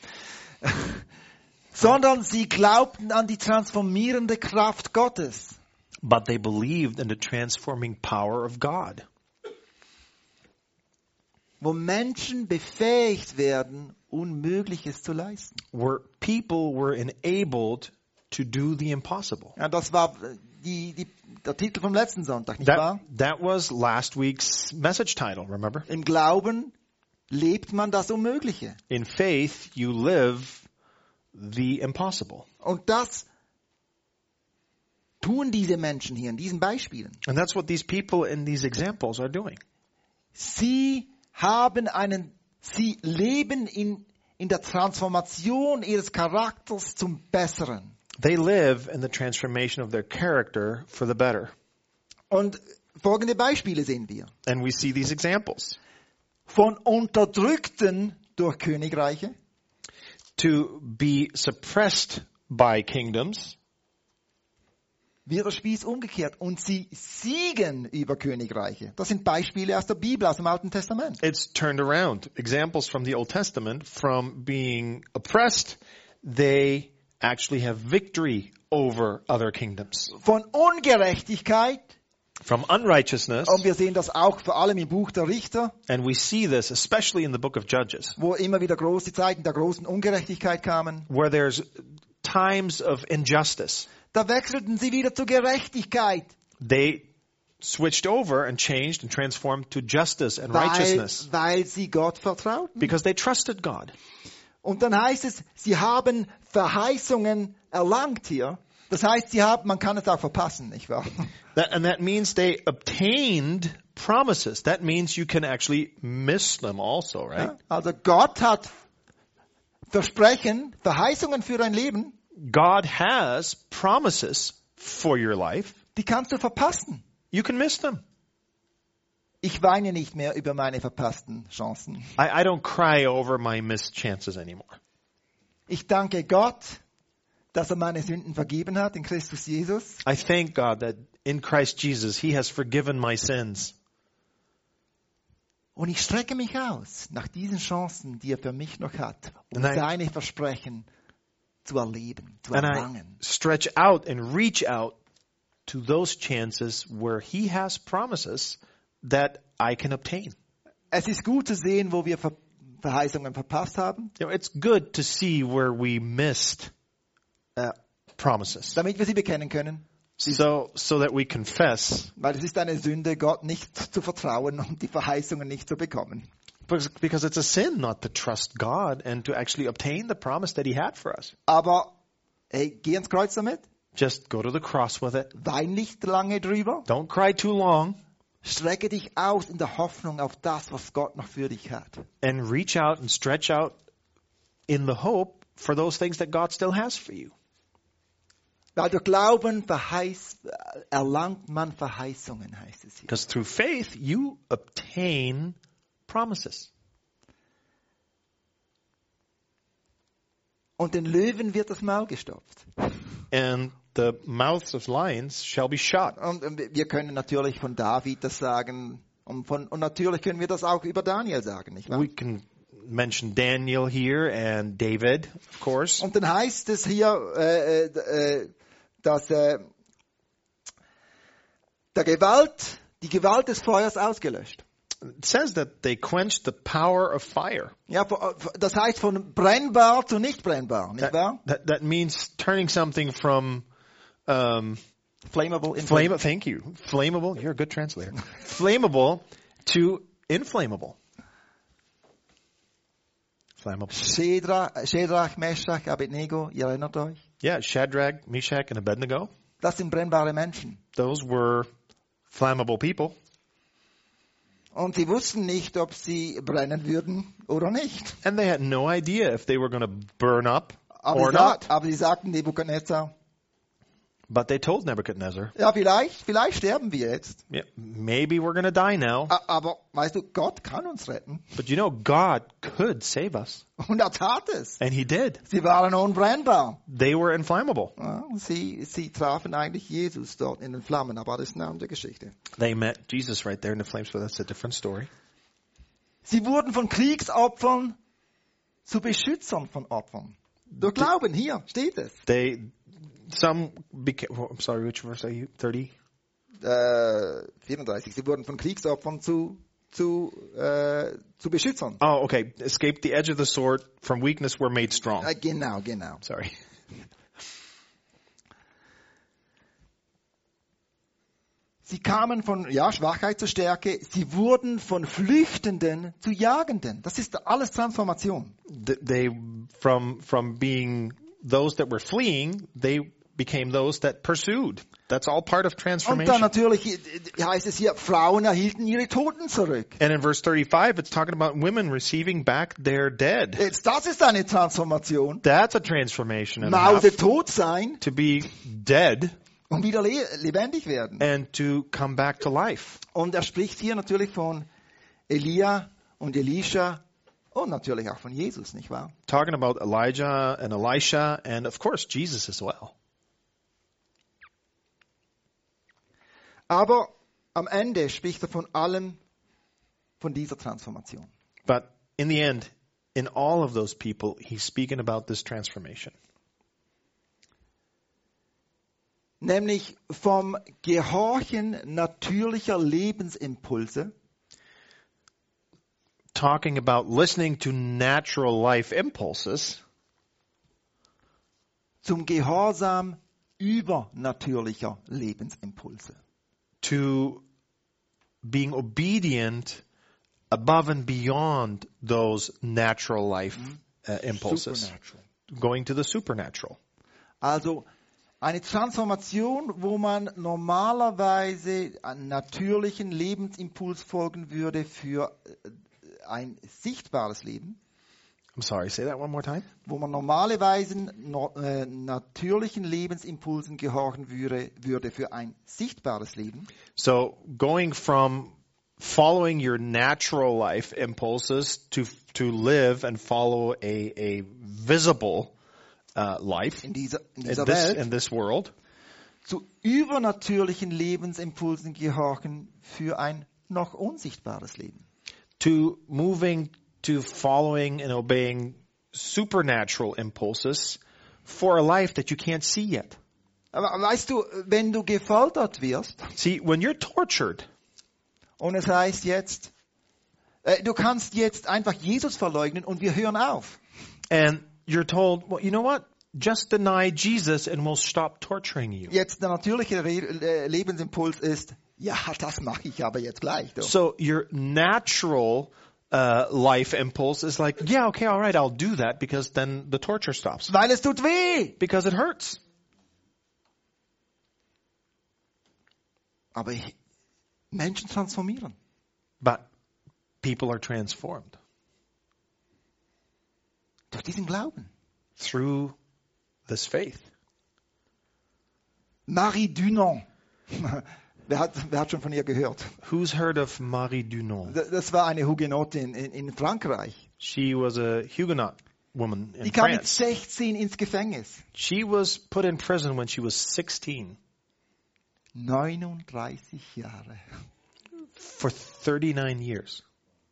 Sondern sie glaubten an die transformierende Kraft Gottes. but they believed in the transforming power of God. Wo Menschen befähigt werden, Unmögliches zu leisten. Where people were enabled to do the impossible. Ja, das war die, die, der Titel vom letzten Sonntag, nicht That, wahr? that was last week's message title, remember? Im Glauben lebt man das Unmögliche. In faith, you live the impossible. Und das tun diese Menschen hier in diesen Beispielen. And that's what these people in these examples are doing. Sie haben einen, sie leben in, in der Transformation ihres Charakters zum Besseren. They live in the transformation of their character for the better. Und folgende Beispiele sehen wir. And we see these examples. Von Unterdrückten durch Königreiche, To be suppressed by kingdoms, wird der Spieß umgekehrt und sie siegen über Königreiche. Das sind Beispiele aus der Bibel, aus dem Alten Testament. it's turned around. Examples from the Old Testament, from being oppressed, they actually have victory over other kingdoms. Von Ungerechtigkeit, From unrighteousness, und wir sehen das auch vor allem im Buch der Richter, and we see this especially in the book of Judges, wo immer wieder große Zeiten der großen Ungerechtigkeit kamen. where there's times of injustice. Da wechselten sie wieder zur Gerechtigkeit, They switched over and changed and transformed to justice and weil, righteousness weil sie Gott vertrauten. because they trusted God. Und dann heißt es, sie haben Verheißungen erlangt hier. Das heißt, sie haben, man kann es auch verpassen, nicht wahr? That, and that means they obtained promises. That means you can actually miss them also, right? Ja? Also Gott hat Versprechen, Verheißungen für dein Leben, God has promises for your life. die kannst du verpassen. You can miss them. Ich weine nicht mehr über meine verpassten Chancen. I, I don't cry over my missed chances anymore. Ich danke Gott, dass er meine Sünden vergeben hat in Christus Jesus. I thank God that in Christ Jesus, He has forgiven my sins. Und ich strecke mich aus nach diesen Chancen, die er für mich noch hat, um And I- seine Versprechen zu erleben, zu And I erlangen. stretch out and reach out to those chances where He has promises that I can obtain. Es ist gut zu sehen, wo wir Ver Verheißungen verpasst haben, You know, it's good to see where we missed uh, promises, damit wir sie bekennen können. so so that we confess, Weil es ist eine Sünde, Gott nicht zu vertrauen und die Verheißungen nicht zu bekommen. Because because it's a sin not to trust God and to actually obtain the promise that He had for us. Aber hey, geh ins Kreuz damit. Just go to the cross with it. Wein nicht lange drüber. Don't cry too long. Strecke dich aus in der Hoffnung auf das, was Gott noch für dich hat. And reach out and stretch out in the hope for those things that God still has for you. Weil durch Glauben verheiß, erlangt man Verheißungen, heißt es hier. Because through faith you obtain promises. Und den Löwen wird das Maul gestopft. And the mouths of lions shall be shut. Und wir können natürlich von David das sagen. Und, von, und natürlich können wir das auch über Daniel sagen, nicht wahr? We can mention Daniel here and David, of course. Und dann heißt es hier, äh, äh, dass äh, der Gewalt, die Gewalt des Feuers ausgelöscht. It says that they quenched the power of fire. Ja, das heißt von brennbar zu nicht brennbar, nicht That, wahr? that, that means turning something from um, Flammable, flame. Thank you. Flammable. You're a good translator. Flammable to inflammable. Flammable. Shadrach, Shadrach, Meshach, Abednego, ihr erinnert euch? Yeah, Shadrach, Meshach, and Abednego. Das sind brennbare Menschen. Those were flammable people. Und sie wussten nicht, ob sie brennen würden oder nicht. And they had no idea if they were going to burn up Aber, or sie, sa- not. aber sie sagten Nebukadnezar, But they told Nebuchadnezzar, ja, vielleicht, vielleicht sterben wir jetzt. yeah, maybe we're going to die now. A- Aber, weißt du, Gott kann uns retten. But you know, God could save us. Und er tat es. And He did. Sie waren unbrennbar. They were inflammable. Ja, sie, sie trafen eigentlich Jesus dort in den Flammen, aber das ist eine andere Geschichte. They met Jesus right there in the flames, but that's a different story. Sie wurden von Kriegsopfern zu Beschützern von Opfern. Durch Glauben, hier steht es. They, some became, oh, I'm sorry, which verse are you? thirty? Äh, vierunddreißig. Sie wurden von Kriegsopfern zu, zu, äh, zu Beschützern. Oh, okay. Escaped the edge of the sword, from weakness were made strong. Äh, genau, genau. Sorry. Sie kamen von ja, Schwachheit zu Stärke. Sie wurden von Flüchtenden zu Jagenden. Das ist alles Transformation. Th- They, from, from being those that were fleeing, they became those that pursued. That's all part of Und transformation. dann natürlich äh, heißt es hier, Frauen erhielten ihre Toten zurück. And in verse thirty-five, it's talking about women receiving back their dead. Jetzt, das ist eine Transformation. That's a transformation and a half. Maude tot sein To be dead und wieder le lebendig werden. and to come back to life. Und er spricht hier natürlich von Elia und Elisha und natürlich auch von Jesus, nicht wahr? Talking about Elijah and Elisha and of course Jesus as well. Aber am Ende spricht er von allem, von dieser Transformation. But in the end, in all of those people, he's speaking about this transformation. Nämlich vom Gehorchen natürlicher Lebensimpulse Talking about listening to natural life impulses zum Gehorsam übernatürlicher Lebensimpulse. to being obedient above and beyond those natural life uh, impulses. Supernatural. Going to the supernatural. Also eine Transformation, wo man normalerweise einem natürlichen Lebensimpuls folgen würde für ein sichtbares Leben, I'm sorry, say that one more time. wo man normalerweise no, äh, natürlichen Lebensimpulsen gehorchen würde, würde für ein sichtbares Leben. So going from following your natural life impulses to to live and follow a a visible uh, life In dieser, in in dieser this Welt in this world, zu übernatürlichen Lebensimpulsen gehorchen für ein noch unsichtbares Leben. to moving to following and obeying supernatural impulses for a life that you can't see yet. Aber weißt du, wenn du gefoltert wirst, See, when you're tortured, und es heißt jetzt, äh, du kannst jetzt einfach Jesus verleugnen und wir hören auf. and you're told, well, you know what? Just deny Jesus and we'll stop torturing you. Jetzt der natürliche Re äh, Lebensimpuls ist, ja, das mache ich aber jetzt gleich. Doch. So your natural uh, life impulse is like, yeah, okay, all right, I'll do that because then the torture stops. Weil es tut weh. Because it hurts. Aber Menschen transformieren. But people are transformed Durch diesen Glauben. through this faith. Marie Dunant. Wer hat, wer hat schon von ihr gehört? Who's heard of Marie Dunant? D- Das war eine Hugenotin in, in Frankreich. She was a Huguenot woman in Die kam mit France. sechzehn ins Gefängnis. She was put in prison when she was sixteen neununddreißig Jahre. for thirty-nine years.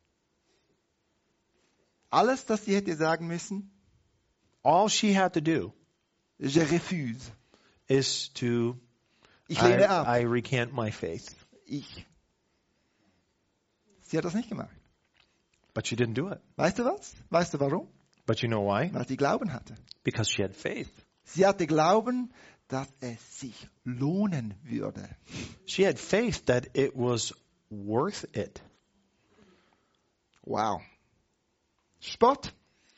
Alles, das sie hätte sagen müssen, All she had to do je refuse. is to, Ich I, lehne ab. I recant my faith. Ich. Sie hat das nicht gemacht. But she didn't do it. Weißt du was? Weißt du warum? But you know why? Weil sie Glauben hatte. Because she had faith. Sie hatte Glauben, dass es sich lohnen würde. She had faith that it was worth it. Wow. Sport.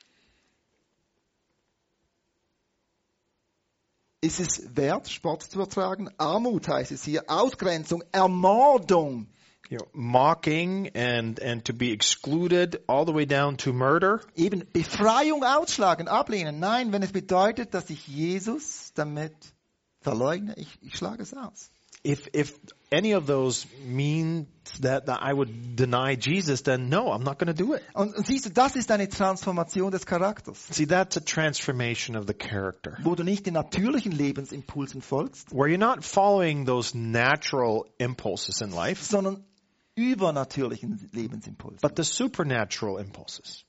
Ist es wert, Sport zu ertragen? Armut heißt es hier, Ausgrenzung, Ermordung. You know, mocking and, and to be excluded all the way down to murder. Eben Befreiung ausschlagen, ablehnen. Nein, wenn es bedeutet, dass ich Jesus damit verleugne, ich, ich schlage es aus. If if any of those means that, that I would deny Jesus, then no, I'm not going to do it. Und, und siehst du, das ist eine Transformation des Charakters, See, that's a transformation of the character. wo du nicht den natürlichen Lebensimpulsen folgst, Where you're not following those natural impulses in life, sondern übernatürlichen Lebensimpulsen. but the supernatural impulses.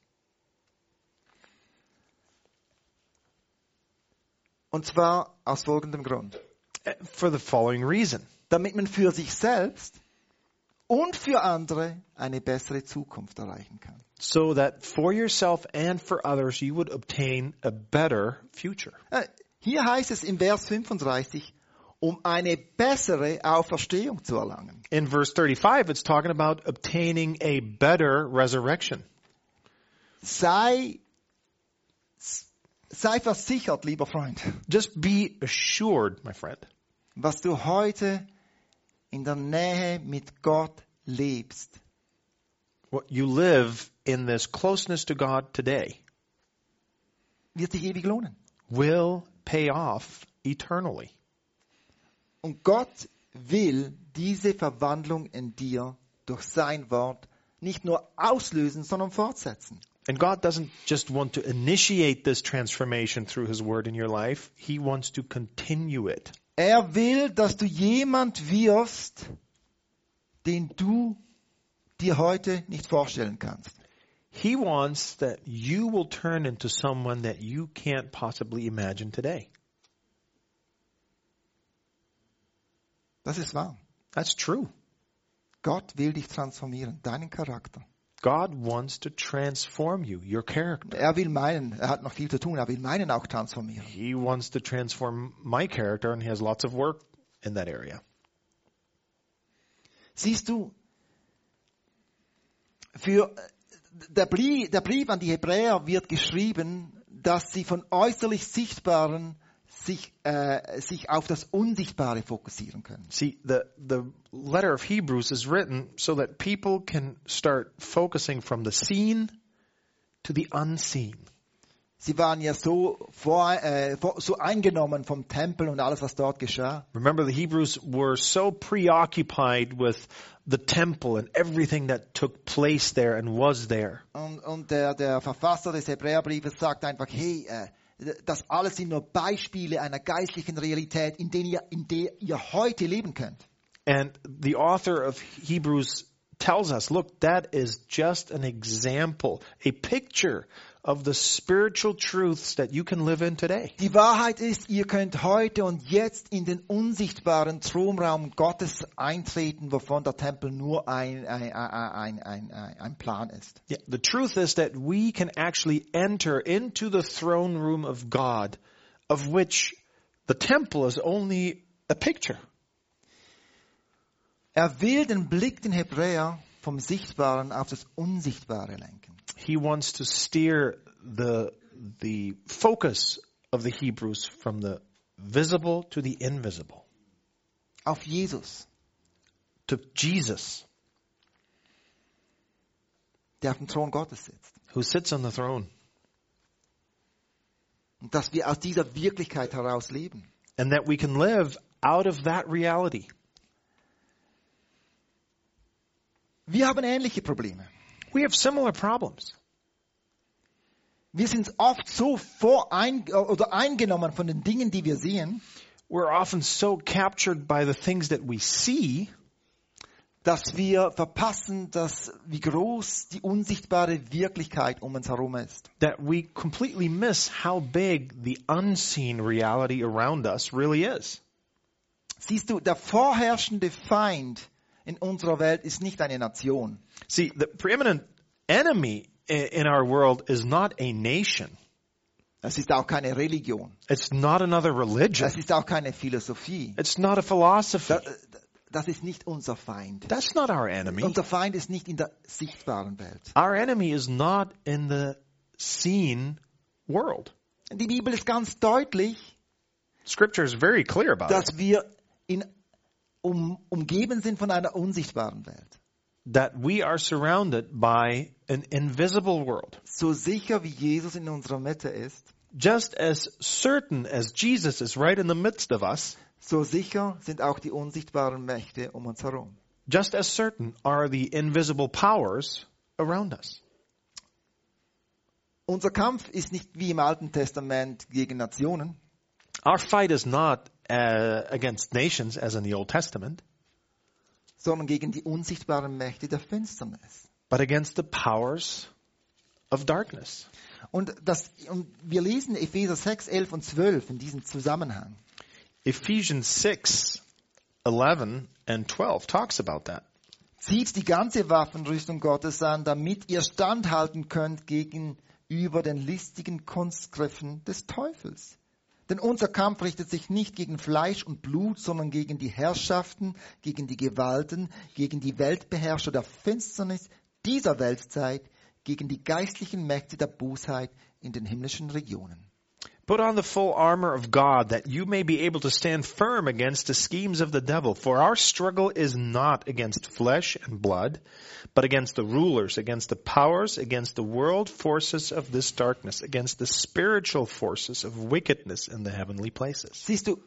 Und zwar aus folgendem Grund. For the following reason. Damit man für sich selbst und für andere eine bessere Zukunft erreichen kann. So that for yourself and for others you would obtain a better future. Äh, Hier heißt es im Vers fünfunddreißig, um eine bessere Auferstehung zu erlangen. In verse thirty-five, it's talking about obtaining a better resurrection. Sei, sei versichert, lieber Freund, Just be assured, my friend, was du heute in der Nähe mit Gott lebst, what you live in this closeness to God today wird sich ewig lohnen. will pay off eternally. Und Gott will diese Verwandlung in dir durch sein Wort nicht nur auslösen, sondern fortsetzen. And God doesn't just want to initiate this transformation through His Word in your life. He wants to continue it. Er will, dass du jemand wirst, den du dir heute nicht vorstellen kannst. He wants that you will turn into someone that you can't possibly imagine today. Das ist wahr. That's true. Gott will dich transformieren, deinen Charakter. God wants to transform you, your character. Er will meinen, er hat noch viel zu tun, er will meinen auch transformieren. He wants to transform my character, and He has lots of work in that area. Siehst du, für der Brief, der Brief an die Hebräer wird geschrieben, dass sie von äußerlich Sichtbaren sich, äh, sich auf das Unsichtbare fokussieren können. See, the, the letter of Hebrews is written so that people can start focusing from the seen to the unseen. Sie waren ja so, vor, äh, vor, so eingenommen vom Tempel und alles, was dort geschah. Remember, the Hebrews were so preoccupied with the temple and everything that took place there and was there. Und, und der, der Verfasser des Hebräerbriefes sagt einfach, hey, äh, das alles sind nur Beispiele einer geistlichen Realität, in der ihr, in der ihr heute leben könnt. And the author of Hebrews tells us, look, that is just an example, a picture of the spiritual truths that you can live in today. Die Wahrheit ist, ihr könnt heute und jetzt in den unsichtbaren Thronraum Gottes eintreten, wovon der Tempel nur ein, ein, ein, ein, ein, ein Plan ist. Yeah, the truth is that we can actually enter into the throne room of God, of which the temple is only a picture. Er will den Blick den Hebräer vom Sichtbaren auf das Unsichtbare lenken. He wants to steer the, the focus of the Hebrews from the visible to the invisible. Auf Jesus, To Jesus, der auf dem Thron Gottes sitzt. who sits on the throne. Und dass wir aus dieser Wirklichkeit heraus leben. And that we can live out of that reality. Wir haben ähnliche Probleme. We have similar problems. Wir sind oft so vorein oder eingenommen von den Dingen, die wir sehen, We're often so captured by the things that we see dass wir verpassen, dass, wie groß die unsichtbare Wirklichkeit um uns herum ist. that we completely miss how big the unseen reality around us really is. Siehst du, der vorherrschende Feind in unserer Welt ist nicht eine Nation. See, the preeminent enemy i- in our world is not a nation. Es ist auch keine Religion. It's not another religion. Es ist auch keine Philosophie. It's not a philosophy. Das, das ist nicht unser Feind. That's not our enemy. Unser Feind ist nicht in der sichtbaren Welt. Our enemy is not in the seen world. Die Bibel ist ganz deutlich, Scripture is very clear about it. dass wir in, um, umgeben sind von einer unsichtbaren Welt. That we are surrounded by an invisible world. So sicher wie Jesus in unserer Mitte ist, Just as certain as Jesus is right in the midst of us, so sicher sind auch die unsichtbaren Mächte um uns herum. just as certain are the invisible powers around us. Unser Kampf ist nicht wie im Alten Testament gegen Nationen, Our fight is not uh, against nations as in the Old Testament, sondern gegen die unsichtbaren Mächte der Finsternis. but against the powers of darkness. Und, das, und wir lesen Epheser sechs, elf und zwölf in diesem Zusammenhang. Ephesians six, eleven and twelve talks about that. Zieht die ganze Waffenrüstung Gottes an, damit ihr standhalten könnt gegenüber den listigen Kunstgriffen des Teufels. Denn unser Kampf richtet sich nicht gegen Fleisch und Blut, sondern gegen die Herrschaften, gegen die Gewalten, gegen die Weltbeherrscher der Finsternis dieser Weltzeit, gegen die geistlichen Mächte der Bosheit in den himmlischen Regionen. Put on the full armor of God, that you may be able to stand firm against the schemes of the devil. For our struggle is not against flesh and blood, but against the rulers, against the powers, against the world forces of this darkness, against the spiritual forces of wickedness in the heavenly places. Siehst du,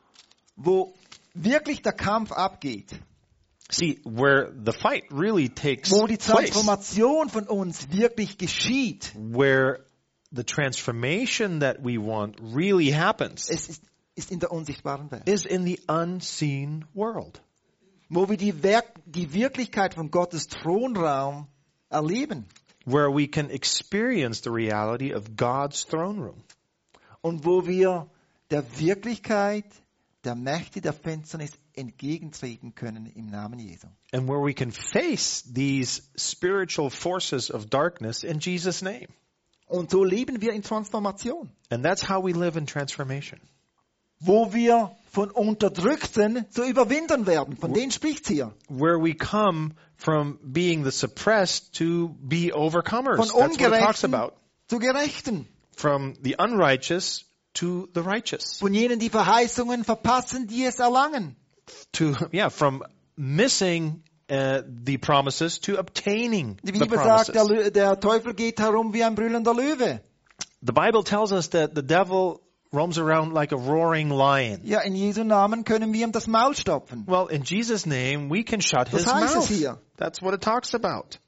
wo wirklich der Kampf abgeht, See, where the fight really takes wo die place, Transformation von uns wirklich geschieht, where the transformation that we want really happens, es ist, ist in der unsichtbaren Welt. is in the unseen world. Wo wir die, Werk, die Wirklichkeit von Gottes Thronraum erleben Where we can experience the reality of God's throne room. und wo wir der Wirklichkeit der Mächte der Finsternis entgegentreten können im Namen Jesu. And where we can face these spiritual forces of darkness in Jesus' name. Und so leben wir in Transformation, And that's how we live in transformation. wo wir von Unterdrückten zu überwinden werden. Von denen spricht's hier. Where we come from being the suppressed to be overcomers. Von That's what it talks Ungerechten about. zu Gerechten. From the unrighteous to the righteous. Von jenen, die Verheißungen verpassen, die es erlangen. To, yeah, from missing uh, the promises to obtaining Die the Bibel sagt, der, promises. Lö- der Teufel geht herum wie ein brüllender Löwe. The Bible tells us that the devil roams around like a roaring lion. Ja, in Jesu Namen können wir ihm das Maul stopfen. Well, in Jesus' name, we can shut Das his heißt mouth. es hier. That's what it talks about.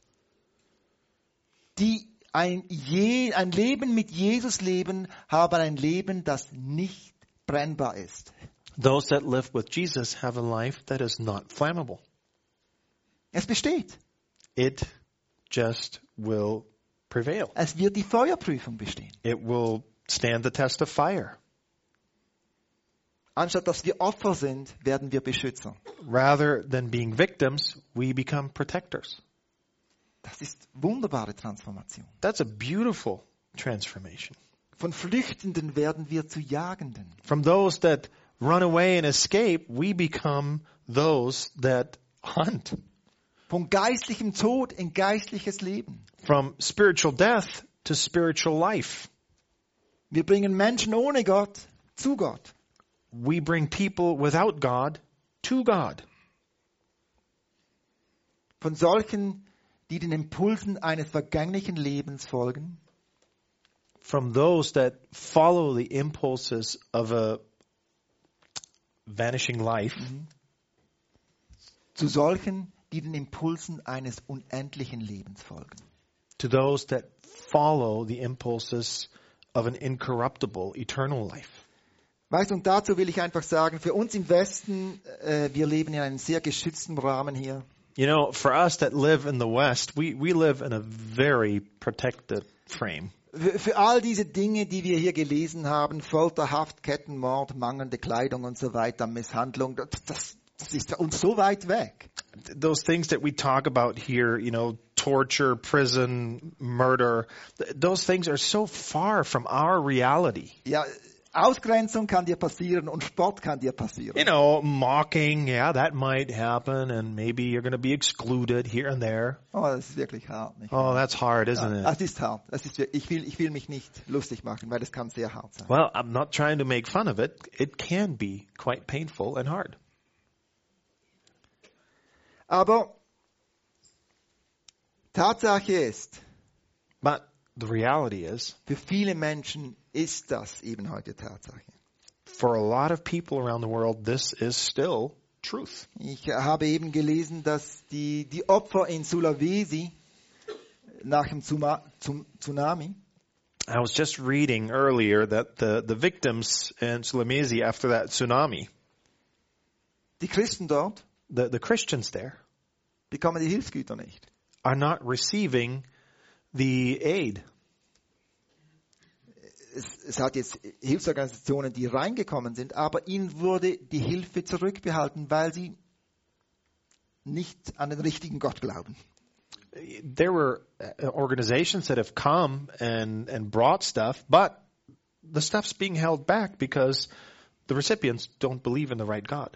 Die ein, je, ein Leben mit Jesus leben, haben ein Leben, das nicht brennbar ist. Those that live with Jesus have a life that is not flammable. Es besteht. It just will prevail. Es wird die Feuerprüfung bestehen. It will stand the test of fire. Anstatt dass wir Opfer sind, werden wir Beschützer. Rather than being victims, we become protectors. Das ist wunderbare Transformation. That's a beautiful transformation. Von Flüchtenden werden wir zu Jagenden. From those that run away and escape, we become those that hunt. Von geistlichem Tod in geistliches Leben. From spiritual death to spiritual life. Wir bringen Menschen ohne Gott zu Gott. We bring people without God to God. Von solchen, die den Impulsen eines vergänglichen Lebens folgen. From those that follow the impulses of a vanishing life. Zu solchen, die den Impulsen eines unendlichen Lebens folgen. To those that follow the impulses of an incorruptible, eternal life. Weißt du, und dazu will ich einfach sagen, für uns im Westen, äh, wir leben in einem sehr geschützten Rahmen hier. You know, for us that live in the West, we, we live in a very protected frame. Für, für all diese Dinge, die wir hier gelesen haben, Folter, Haft, Kettenmord, mangelnde Kleidung und so weiter, Misshandlung, das, das, das ist für uns so weit weg. Those things that we talk about here, you know, torture, prison, murder, th- those things are so far from our reality. Ja, Ausgrenzung kann dir passieren und Spott kann dir passieren. You know, mocking, yeah, that might happen, and maybe you're going to be excluded here and there. Oh, das ist wirklich hart. Nicht? Oh, that's hard, isn't Ja, it? das ist hart. Das ist, ich, will, ich will mich nicht lustig machen, weil das kann sehr hart sein. Well, I'm not trying to make fun of it. It can be quite painful and hard. Aber Tatsache ist, But the reality is, für viele Menschen ist das eben heute Tatsache. for a lot of people around the world, this is still truth. Ich habe eben gelesen, dass die, die Opfer in Sulawesi nach dem Zuma, zum Tsunami, I was just reading earlier that the, the victims in Sulawesi after that tsunami, die Christen dort, the, the Christians there, bekommen die Hilfsgüter nicht. are not receiving the aid. Es, es hat jetzt Hilfsorganisationen, die reingekommen sind, aber ihnen wurde die Hilfe zurückbehalten, weil sie nicht an den richtigen Gott glauben. There were uh, organizations that have come and, and brought stuff, but the stuff's being held back because the recipients don't believe in the right God.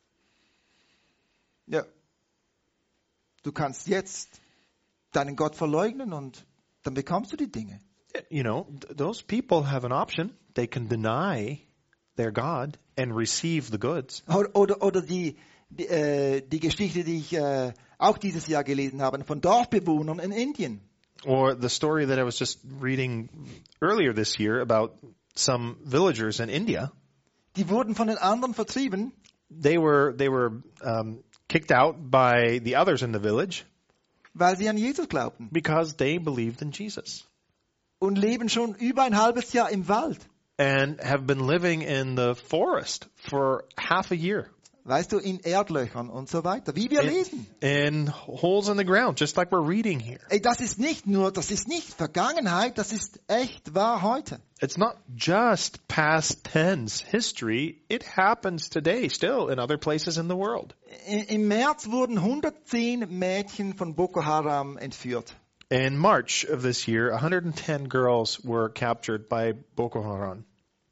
Ja. Du kannst jetzt deinen Gott verleugnen und dann bekommst du die Dinge. You know, th- those people have an option. They can deny their God and receive the goods. Oder, oder, oder die, die, äh, die Geschichte, die ich äh, auch dieses Jahr gelesen habe, von Dorfbewohnern in Indien. Or the story that I was just reading earlier this year about some villagers in India. Die wurden von den anderen vertrieben, They were they were um, kicked out by the others in the village weil sie an Jesus glaubten. because they believed in Jesus Und leben schon über ein halbes Jahr im Wald. and have been living in the forest for half a year Weißt du, in Erdlöchern und so weiter. Wie wir in, lesen. in holes in the ground, just like we're reading here. Ey, das ist nicht nur, das ist nicht Vergangenheit, das ist echt wahr heute. It's not just past tense history. It happens today still in other places in the world. I- Im März wurden hundertzehn Mädchen von Boko Haram entführt. In March of this year, one hundred ten girls were captured by Boko Haram.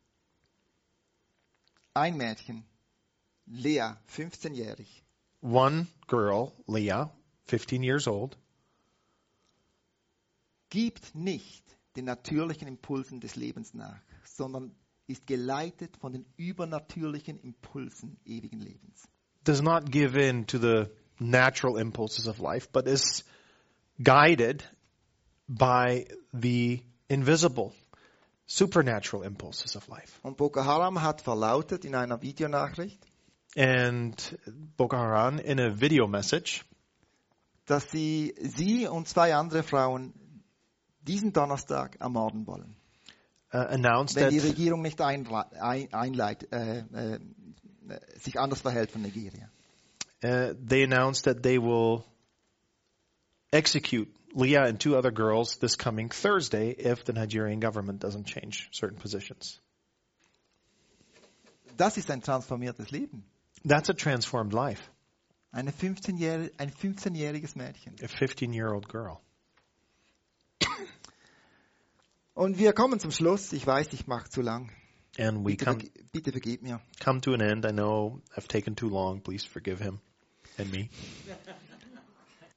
Ein Mädchen, Lea, fünfzehnjährig, One girl, Leah, fifteen years old, gibt nicht den natürlichen Impulsen des Lebens nach, sondern ist geleitet von den übernatürlichen Impulsen ewigen Lebens. does not give in to the natural impulses of life, but is guided by the invisible, supernatural impulses of life. Und Boko Haram hat verlautet in einer Videonachricht, And Boko Haram, in a video message, dass sie sie und zwei andere Frauen diesen Donnerstag ermorden wollen, uh, announced wenn that die Regierung nicht einla- ein, einleit, äh, äh, sich anders verhält von Nigeria. uh, they announced that they will execute Leah and two other girls this coming Thursday if the Nigerian government doesn't change certain positions. Das ist ein transformiertes Leben. That's a transformed life. Eine fünfzehnjährige, ein fünfzehnjähriges Mädchen. A fifteen-year-old girl. Und wir kommen zum Schluss. Ich weiß, ich mache zu lang. And we Bitte, come verge- bitte vergib mir. come to an end. I know I've taken too long. Please forgive him and me.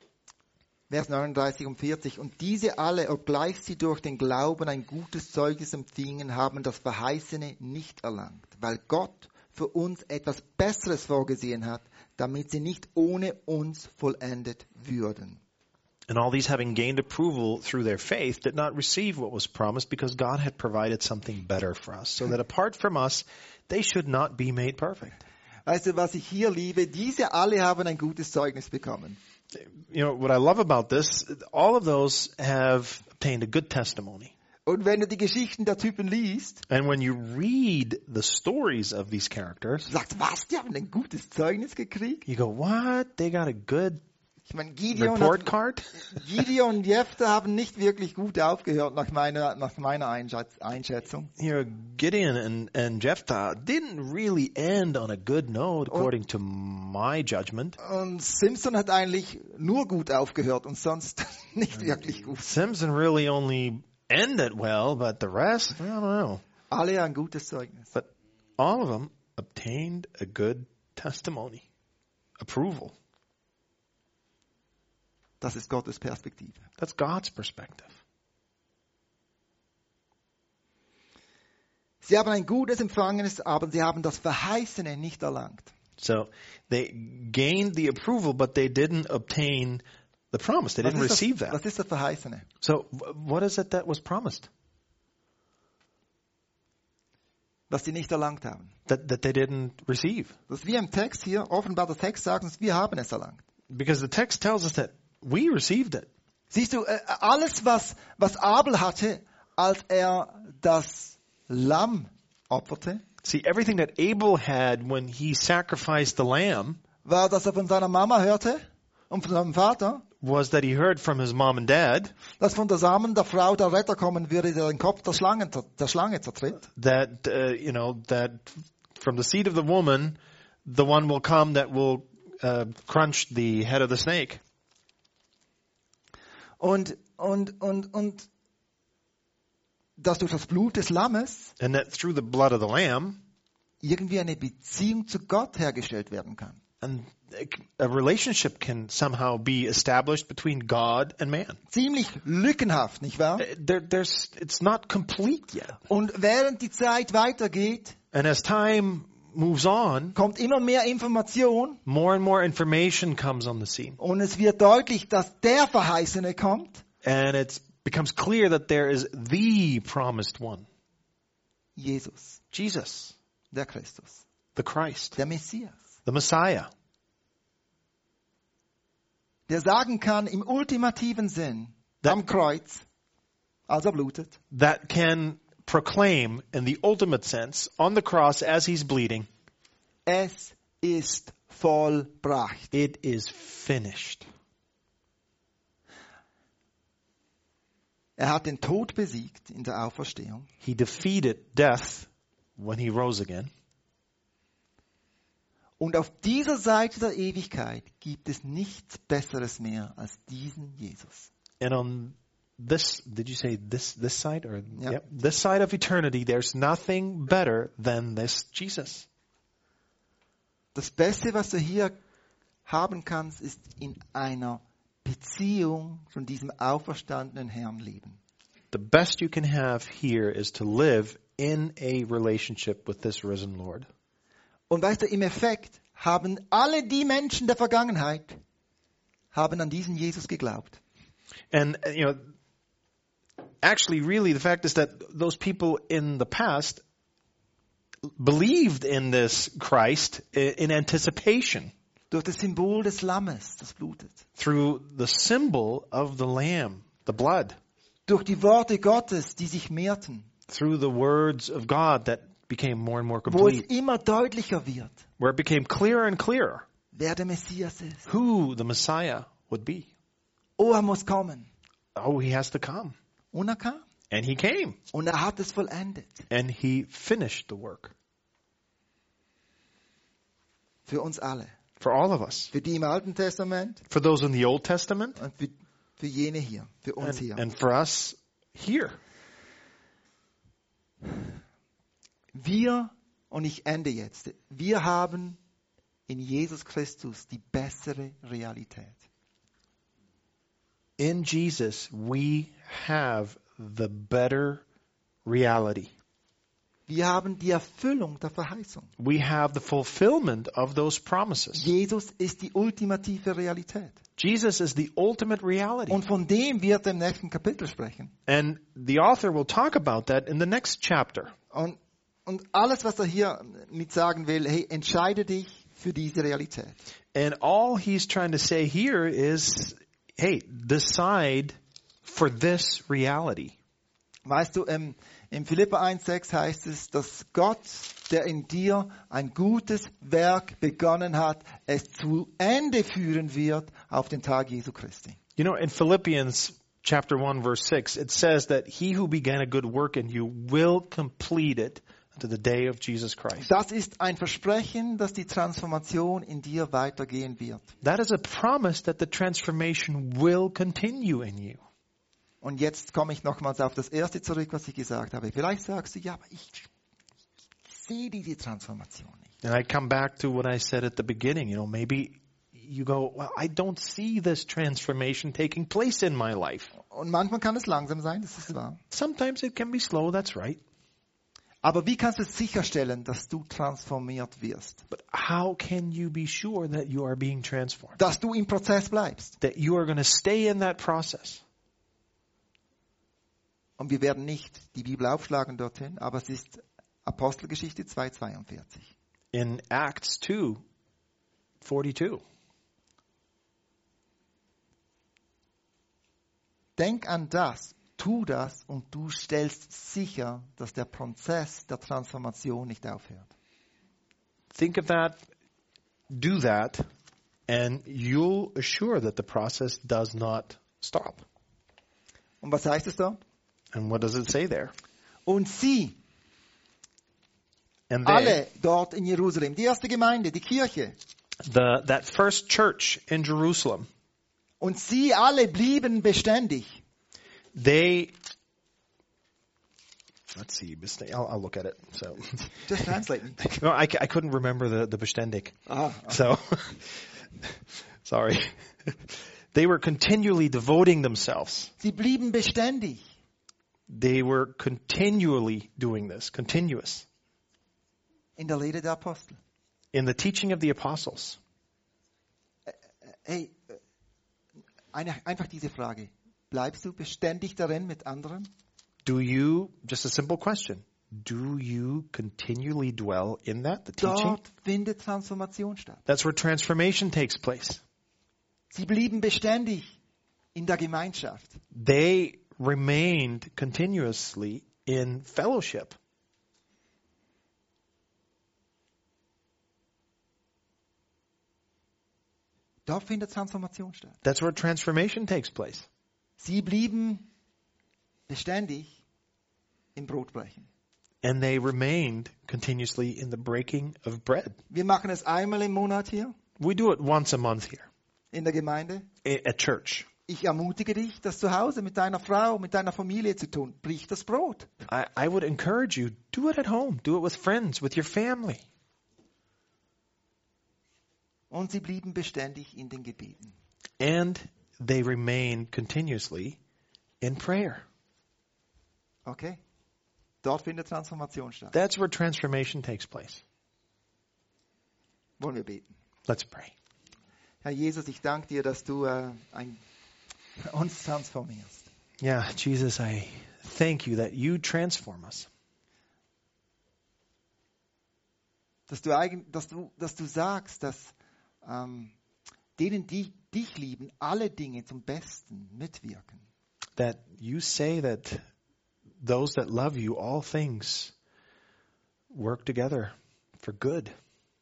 Vers neununddreißig und vierzig. Und diese alle, obgleich sie durch den Glauben ein gutes Zeugnis empfingen, haben das Verheißene nicht erlangt, weil Gott für uns etwas Besseres vorgesehen hat, damit sie nicht ohne uns vollendet würden. And all these, having gained approval through their faith, did not receive what was promised because God had provided something better for us, so that apart from us, they should not be made perfect. Weißt du, was ich hier liebe? Diese alle haben ein gutes Zeugnis bekommen. You know, what I love about this, all of those have obtained a good testimony. Und wenn du die Geschichten der Typen liest, And when you read the stories of these characters, du sagst, was, die haben ein gutes Zeugnis gekriegt? you go, what? They got a good Ich meine, Gideon, report hat, card? Gideon und Jephthah haben nicht wirklich gut aufgehört nach meiner, nach meiner Einschätz- Einschätzung. You know, Gideon and, and Jephthah didn't really end on a good note, according to my judgment. Und Simpson hat eigentlich nur gut aufgehört und sonst nicht wirklich gut. Simpson really only ended well, but the rest, I don't know. Alle ein gutes Zeugnis. But all of them obtained a good testimony, approval. Das ist Gottes Perspektive. That's God's perspective. Sie haben ein gutes Empfangenes, aber sie haben das Verheißene nicht erlangt. So they gained the approval, but they didn't obtain the promise. They Was didn't ist, receive das, that. was ist das Verheißene? So wh- what is it that was promised Was sie nicht erlangt haben. that, that they didn't receive? Das ist wie im Text hier, offenbar der Text sagt uns, wir haben es erlangt. Because the text tells us that we received it. Siehst du, äh, alles, was, was Abel hatte, als er das Lamm opferte, See, everything that Abel had when he sacrificed the lamb war, dass er von seiner Mama hörte und von seinem Vater, was that he heard from his mom and dad dass von der Samen der Frau der Retter kommen würde, der den Kopf der Schlange, der Schlange zertritt. that, uh, you know, that from the seed of the woman, the one will come that will uh, crunch the head of the snake. Und, und, und, und, dass durch das Blut des Lammes And that through the blood of the lamb, irgendwie eine Beziehung zu Gott hergestellt werden kann. and a relationship can somehow be established between God and man. Ziemlich lückenhaft, nicht wahr? There, there's, it's not complete yet. Und während die Zeit weitergeht, And as time moves on, kommt immer mehr Information more and more information comes on the scene. und es wird deutlich, dass der Verheißene kommt, And it becomes clear that there is the promised one, Jesus, Jesus, der Christus, the Christ, der Messias, the Messiah, der sagen kann im ultimativen Sinn, That- am Kreuz, als er blutet, that can proclaim in the ultimate sense on the cross as he's bleeding, es ist vollbracht. it is finished. Er hat den Tod besiegt in der Auferstehung. He defeated death when he rose again. Und auf dieser Seite der Ewigkeit gibt es nichts Besseres mehr als diesen Jesus. And on this, did you say this this side or Yeah. yep, this side of eternity, there's nothing better than this Jesus. Das Beste, was du hier haben kannst, ist in einer Beziehung von diesem auferstandenen Herrn leben. The best you can have here is to live in a relationship with this risen Lord. Und weißt du, im Effekt haben alle die Menschen der Vergangenheit haben an diesen Jesus geglaubt. And uh, you know, actually, really, the fact is that those people in the past believed in this Christ i- in anticipation Durch das Symbol des Lammes, das blutet. through the symbol of the Lamb, the blood, Durch die Worte Gottes, die sich mehrten. through the words of God that became more and more Wo es complete, immer deutlicher wird, where it became clearer and clearer wer der Messias ist. who the Messiah would be. Oh, er muss kommen. Oh, he has to come. Und er kam. And he came. Und er hat es vollendet. And he finished the work Für uns alle. for all of us. Für die im Alten Testament For those in the Old Testament und für, für jene hier. Für uns and, hier. and for us here. Wir, und ich ende jetzt, wir haben in Jesus Christus die bessere Realität. In Jesus, we have the better reality. Wir haben die Erfüllung der Verheißung. We have the fulfillment of those promises. Jesus ist die ultimative Realität. Jesus is the ultimate reality. Und von dem wird er im nächsten Kapitel sprechen. And the author will talk about that in the next chapter. Und, und alles, was er hier mit sagen will, hey, entscheide dich für diese Realität. And all he's trying to say here is, hey, decide for this reality. Weißt du, ähm, im Philipper eins sechs heißt es, dass Gott, der in dir ein gutes Werk begonnen hat, es zu Ende führen wird auf den Tag Jesu Christi. You know, in Philippians chapter one, verse six, it says that he who began a good work in you will complete it to the day of Jesus Christ. Das ist ein Versprechen, dass die Transformation in dir weitergehen wird. That is a promise that the transformation will continue in you. Und jetzt komme ich nochmals auf das Erste zurück, was ich gesagt habe. Vielleicht sagst du, ja, aber ich, ich sehe diese Transformation nicht. And I come back to what I said at the beginning. You know, maybe you go, well, I don't see this transformation taking place in my life. Und manchmal kann es langsam sein, das ist wahr. Sometimes it can be slow, that's right. Aber wie kannst du sicherstellen, dass du transformiert wirst? But how can you be sure that you are being transformed? Dass du im Prozess bleibst. That you are going to stay in that process. Und wir werden nicht die Bibel aufschlagen dorthin, aber es ist Apostelgeschichte zwei zweiundvierzig. In Acts two forty-two. Denk an das, tu das und du stellst sicher, dass der Prozess der Transformation nicht aufhört. Think of that, do that, and you'll assure that the process does not stop. Und was heißt es da? And what does it say there? Und sie, And they, alle dort in Jerusalem, die erste Gemeinde, die Kirche, the, that first church in Jerusalem, und sie alle blieben beständig. they, let's see, I'll, I'll look at it. So, Just translate me. no, I, I couldn't remember the, the beständig. Ah, ah. So, sorry. They were continually devoting themselves. Sie blieben beständig. They were continually doing this, continuous, In der Lehre der Apostel. in the teaching of the apostles. Hey, eine, einfach diese Frage. Bleibst du beständig darin mit anderen? Do you, just a simple question, do you continually dwell in that, the teaching? Dort findet Transformation statt. That's where transformation takes place. Sie blieben beständig in der Gemeinschaft. They remained continuously in fellowship. Dort findet Transformation statt. That's where transformation takes place. Sie blieben beständig im Brotbrechen. And they remained continuously in the breaking of bread. Wir machen es einmal im Monat hier We do it once a month here in der Gemeinde. i- at church. Ich ermutige dich, das zu Hause mit deiner Frau, mit deiner Familie zu tun. Brich das Brot. I, I would encourage you, do it at home. Do it with friends, with your family. Und sie blieben beständig in den Gebeten. And they remained continuously in prayer. Okay? Dort findet Transformation statt. That's where transformation takes place. Wollen wir beten. Let's pray. Herr Jesus, ich danke dir, dass du äh, ein, uns transformierst. Yeah, Jesus, I thank you that you transform us. Dass du, eigen, dass du, dass du sagst, dass ähm, denen, die dich lieben, alle Dinge zum Besten mitwirken. That you say that those that love you, all things work together for good.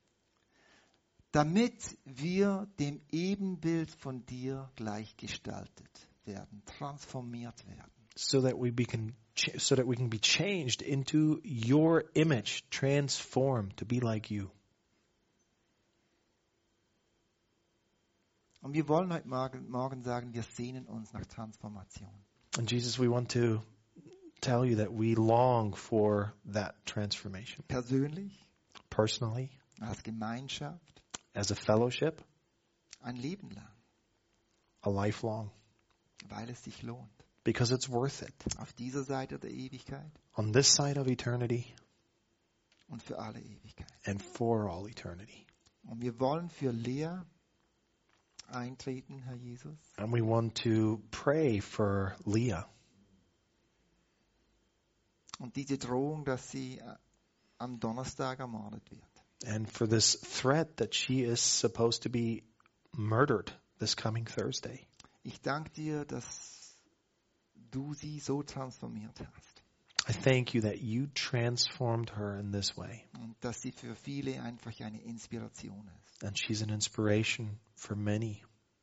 Damit wir dem Ebenbild von dir gleichgestaltet werden, transformiert werden. So that we can, so that we can be changed into your image, transformed to be like you. Und wir wollen heute Morgen, morgen sagen, wir sehnen uns nach Transformation. And Jesus, we want to tell you that we long for that transformation. Persönlich, Personally, als Gemeinschaft, as a fellowship, ein Leben lang. a lifelong. weil es sich lohnt. because it's worth it. Auf dieser Seite der Ewigkeit On this side of eternity und für alle Ewigkeit. and for all eternity. Und wir wollen für Lea eintreten, Herr Jesus. And we want to pray for Leah. Und diese Drohung, dass sie äh, am Donnerstag ermordet wird. And for this threat that she is supposed to be murdered this coming Thursday. Ich danke dir, dass du sie so transformiert hast. I thank you that you transformed her in this way. Und dass sie für viele einfach eine Inspiration ist. And she's an inspiration for many.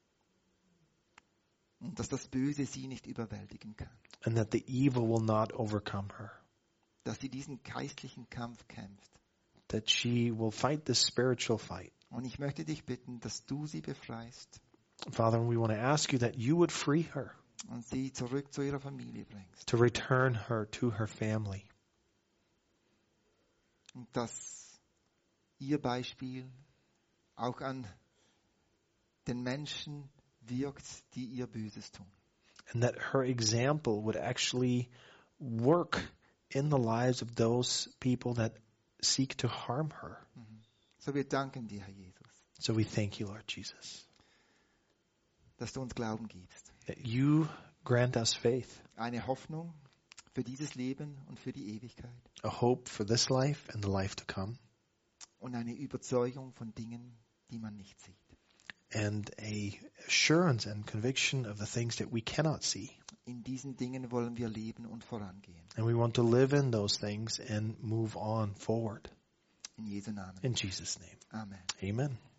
Und dass das Böse sie nicht überwältigen kann. And that the evil will not overcome her. Dass sie diesen geistlichen Kampf kämpft. That she will fight this spiritual fight. Und ich möchte dich bitten, dass du sie befreist Father, we want to ask you that you would free her, und sie zurück zu ihrer Familie bringst. to return her to her family. Und dass ihr Beispiel auch an den Menschen wirkt, die ihr Böses tun. And that her example would actually work in the lives of those people that seek to harm her. So wir danken dir, Herr Jesus, So we thank you, Lord Jesus, dass du uns Glauben gibst. that you grant us faith, Eine Hoffnung für dieses Leben und für die Ewigkeit. a hope for this life and the life to come, Und eine Überzeugung von Dingen, die man nicht sieht. and a assurance and conviction of the things that we cannot see. In diesen Dingen wollen wir leben und vorangehen. And we want to live in those things and move on forward. In Jesu Namen. In Jesus' name, Amen. amen.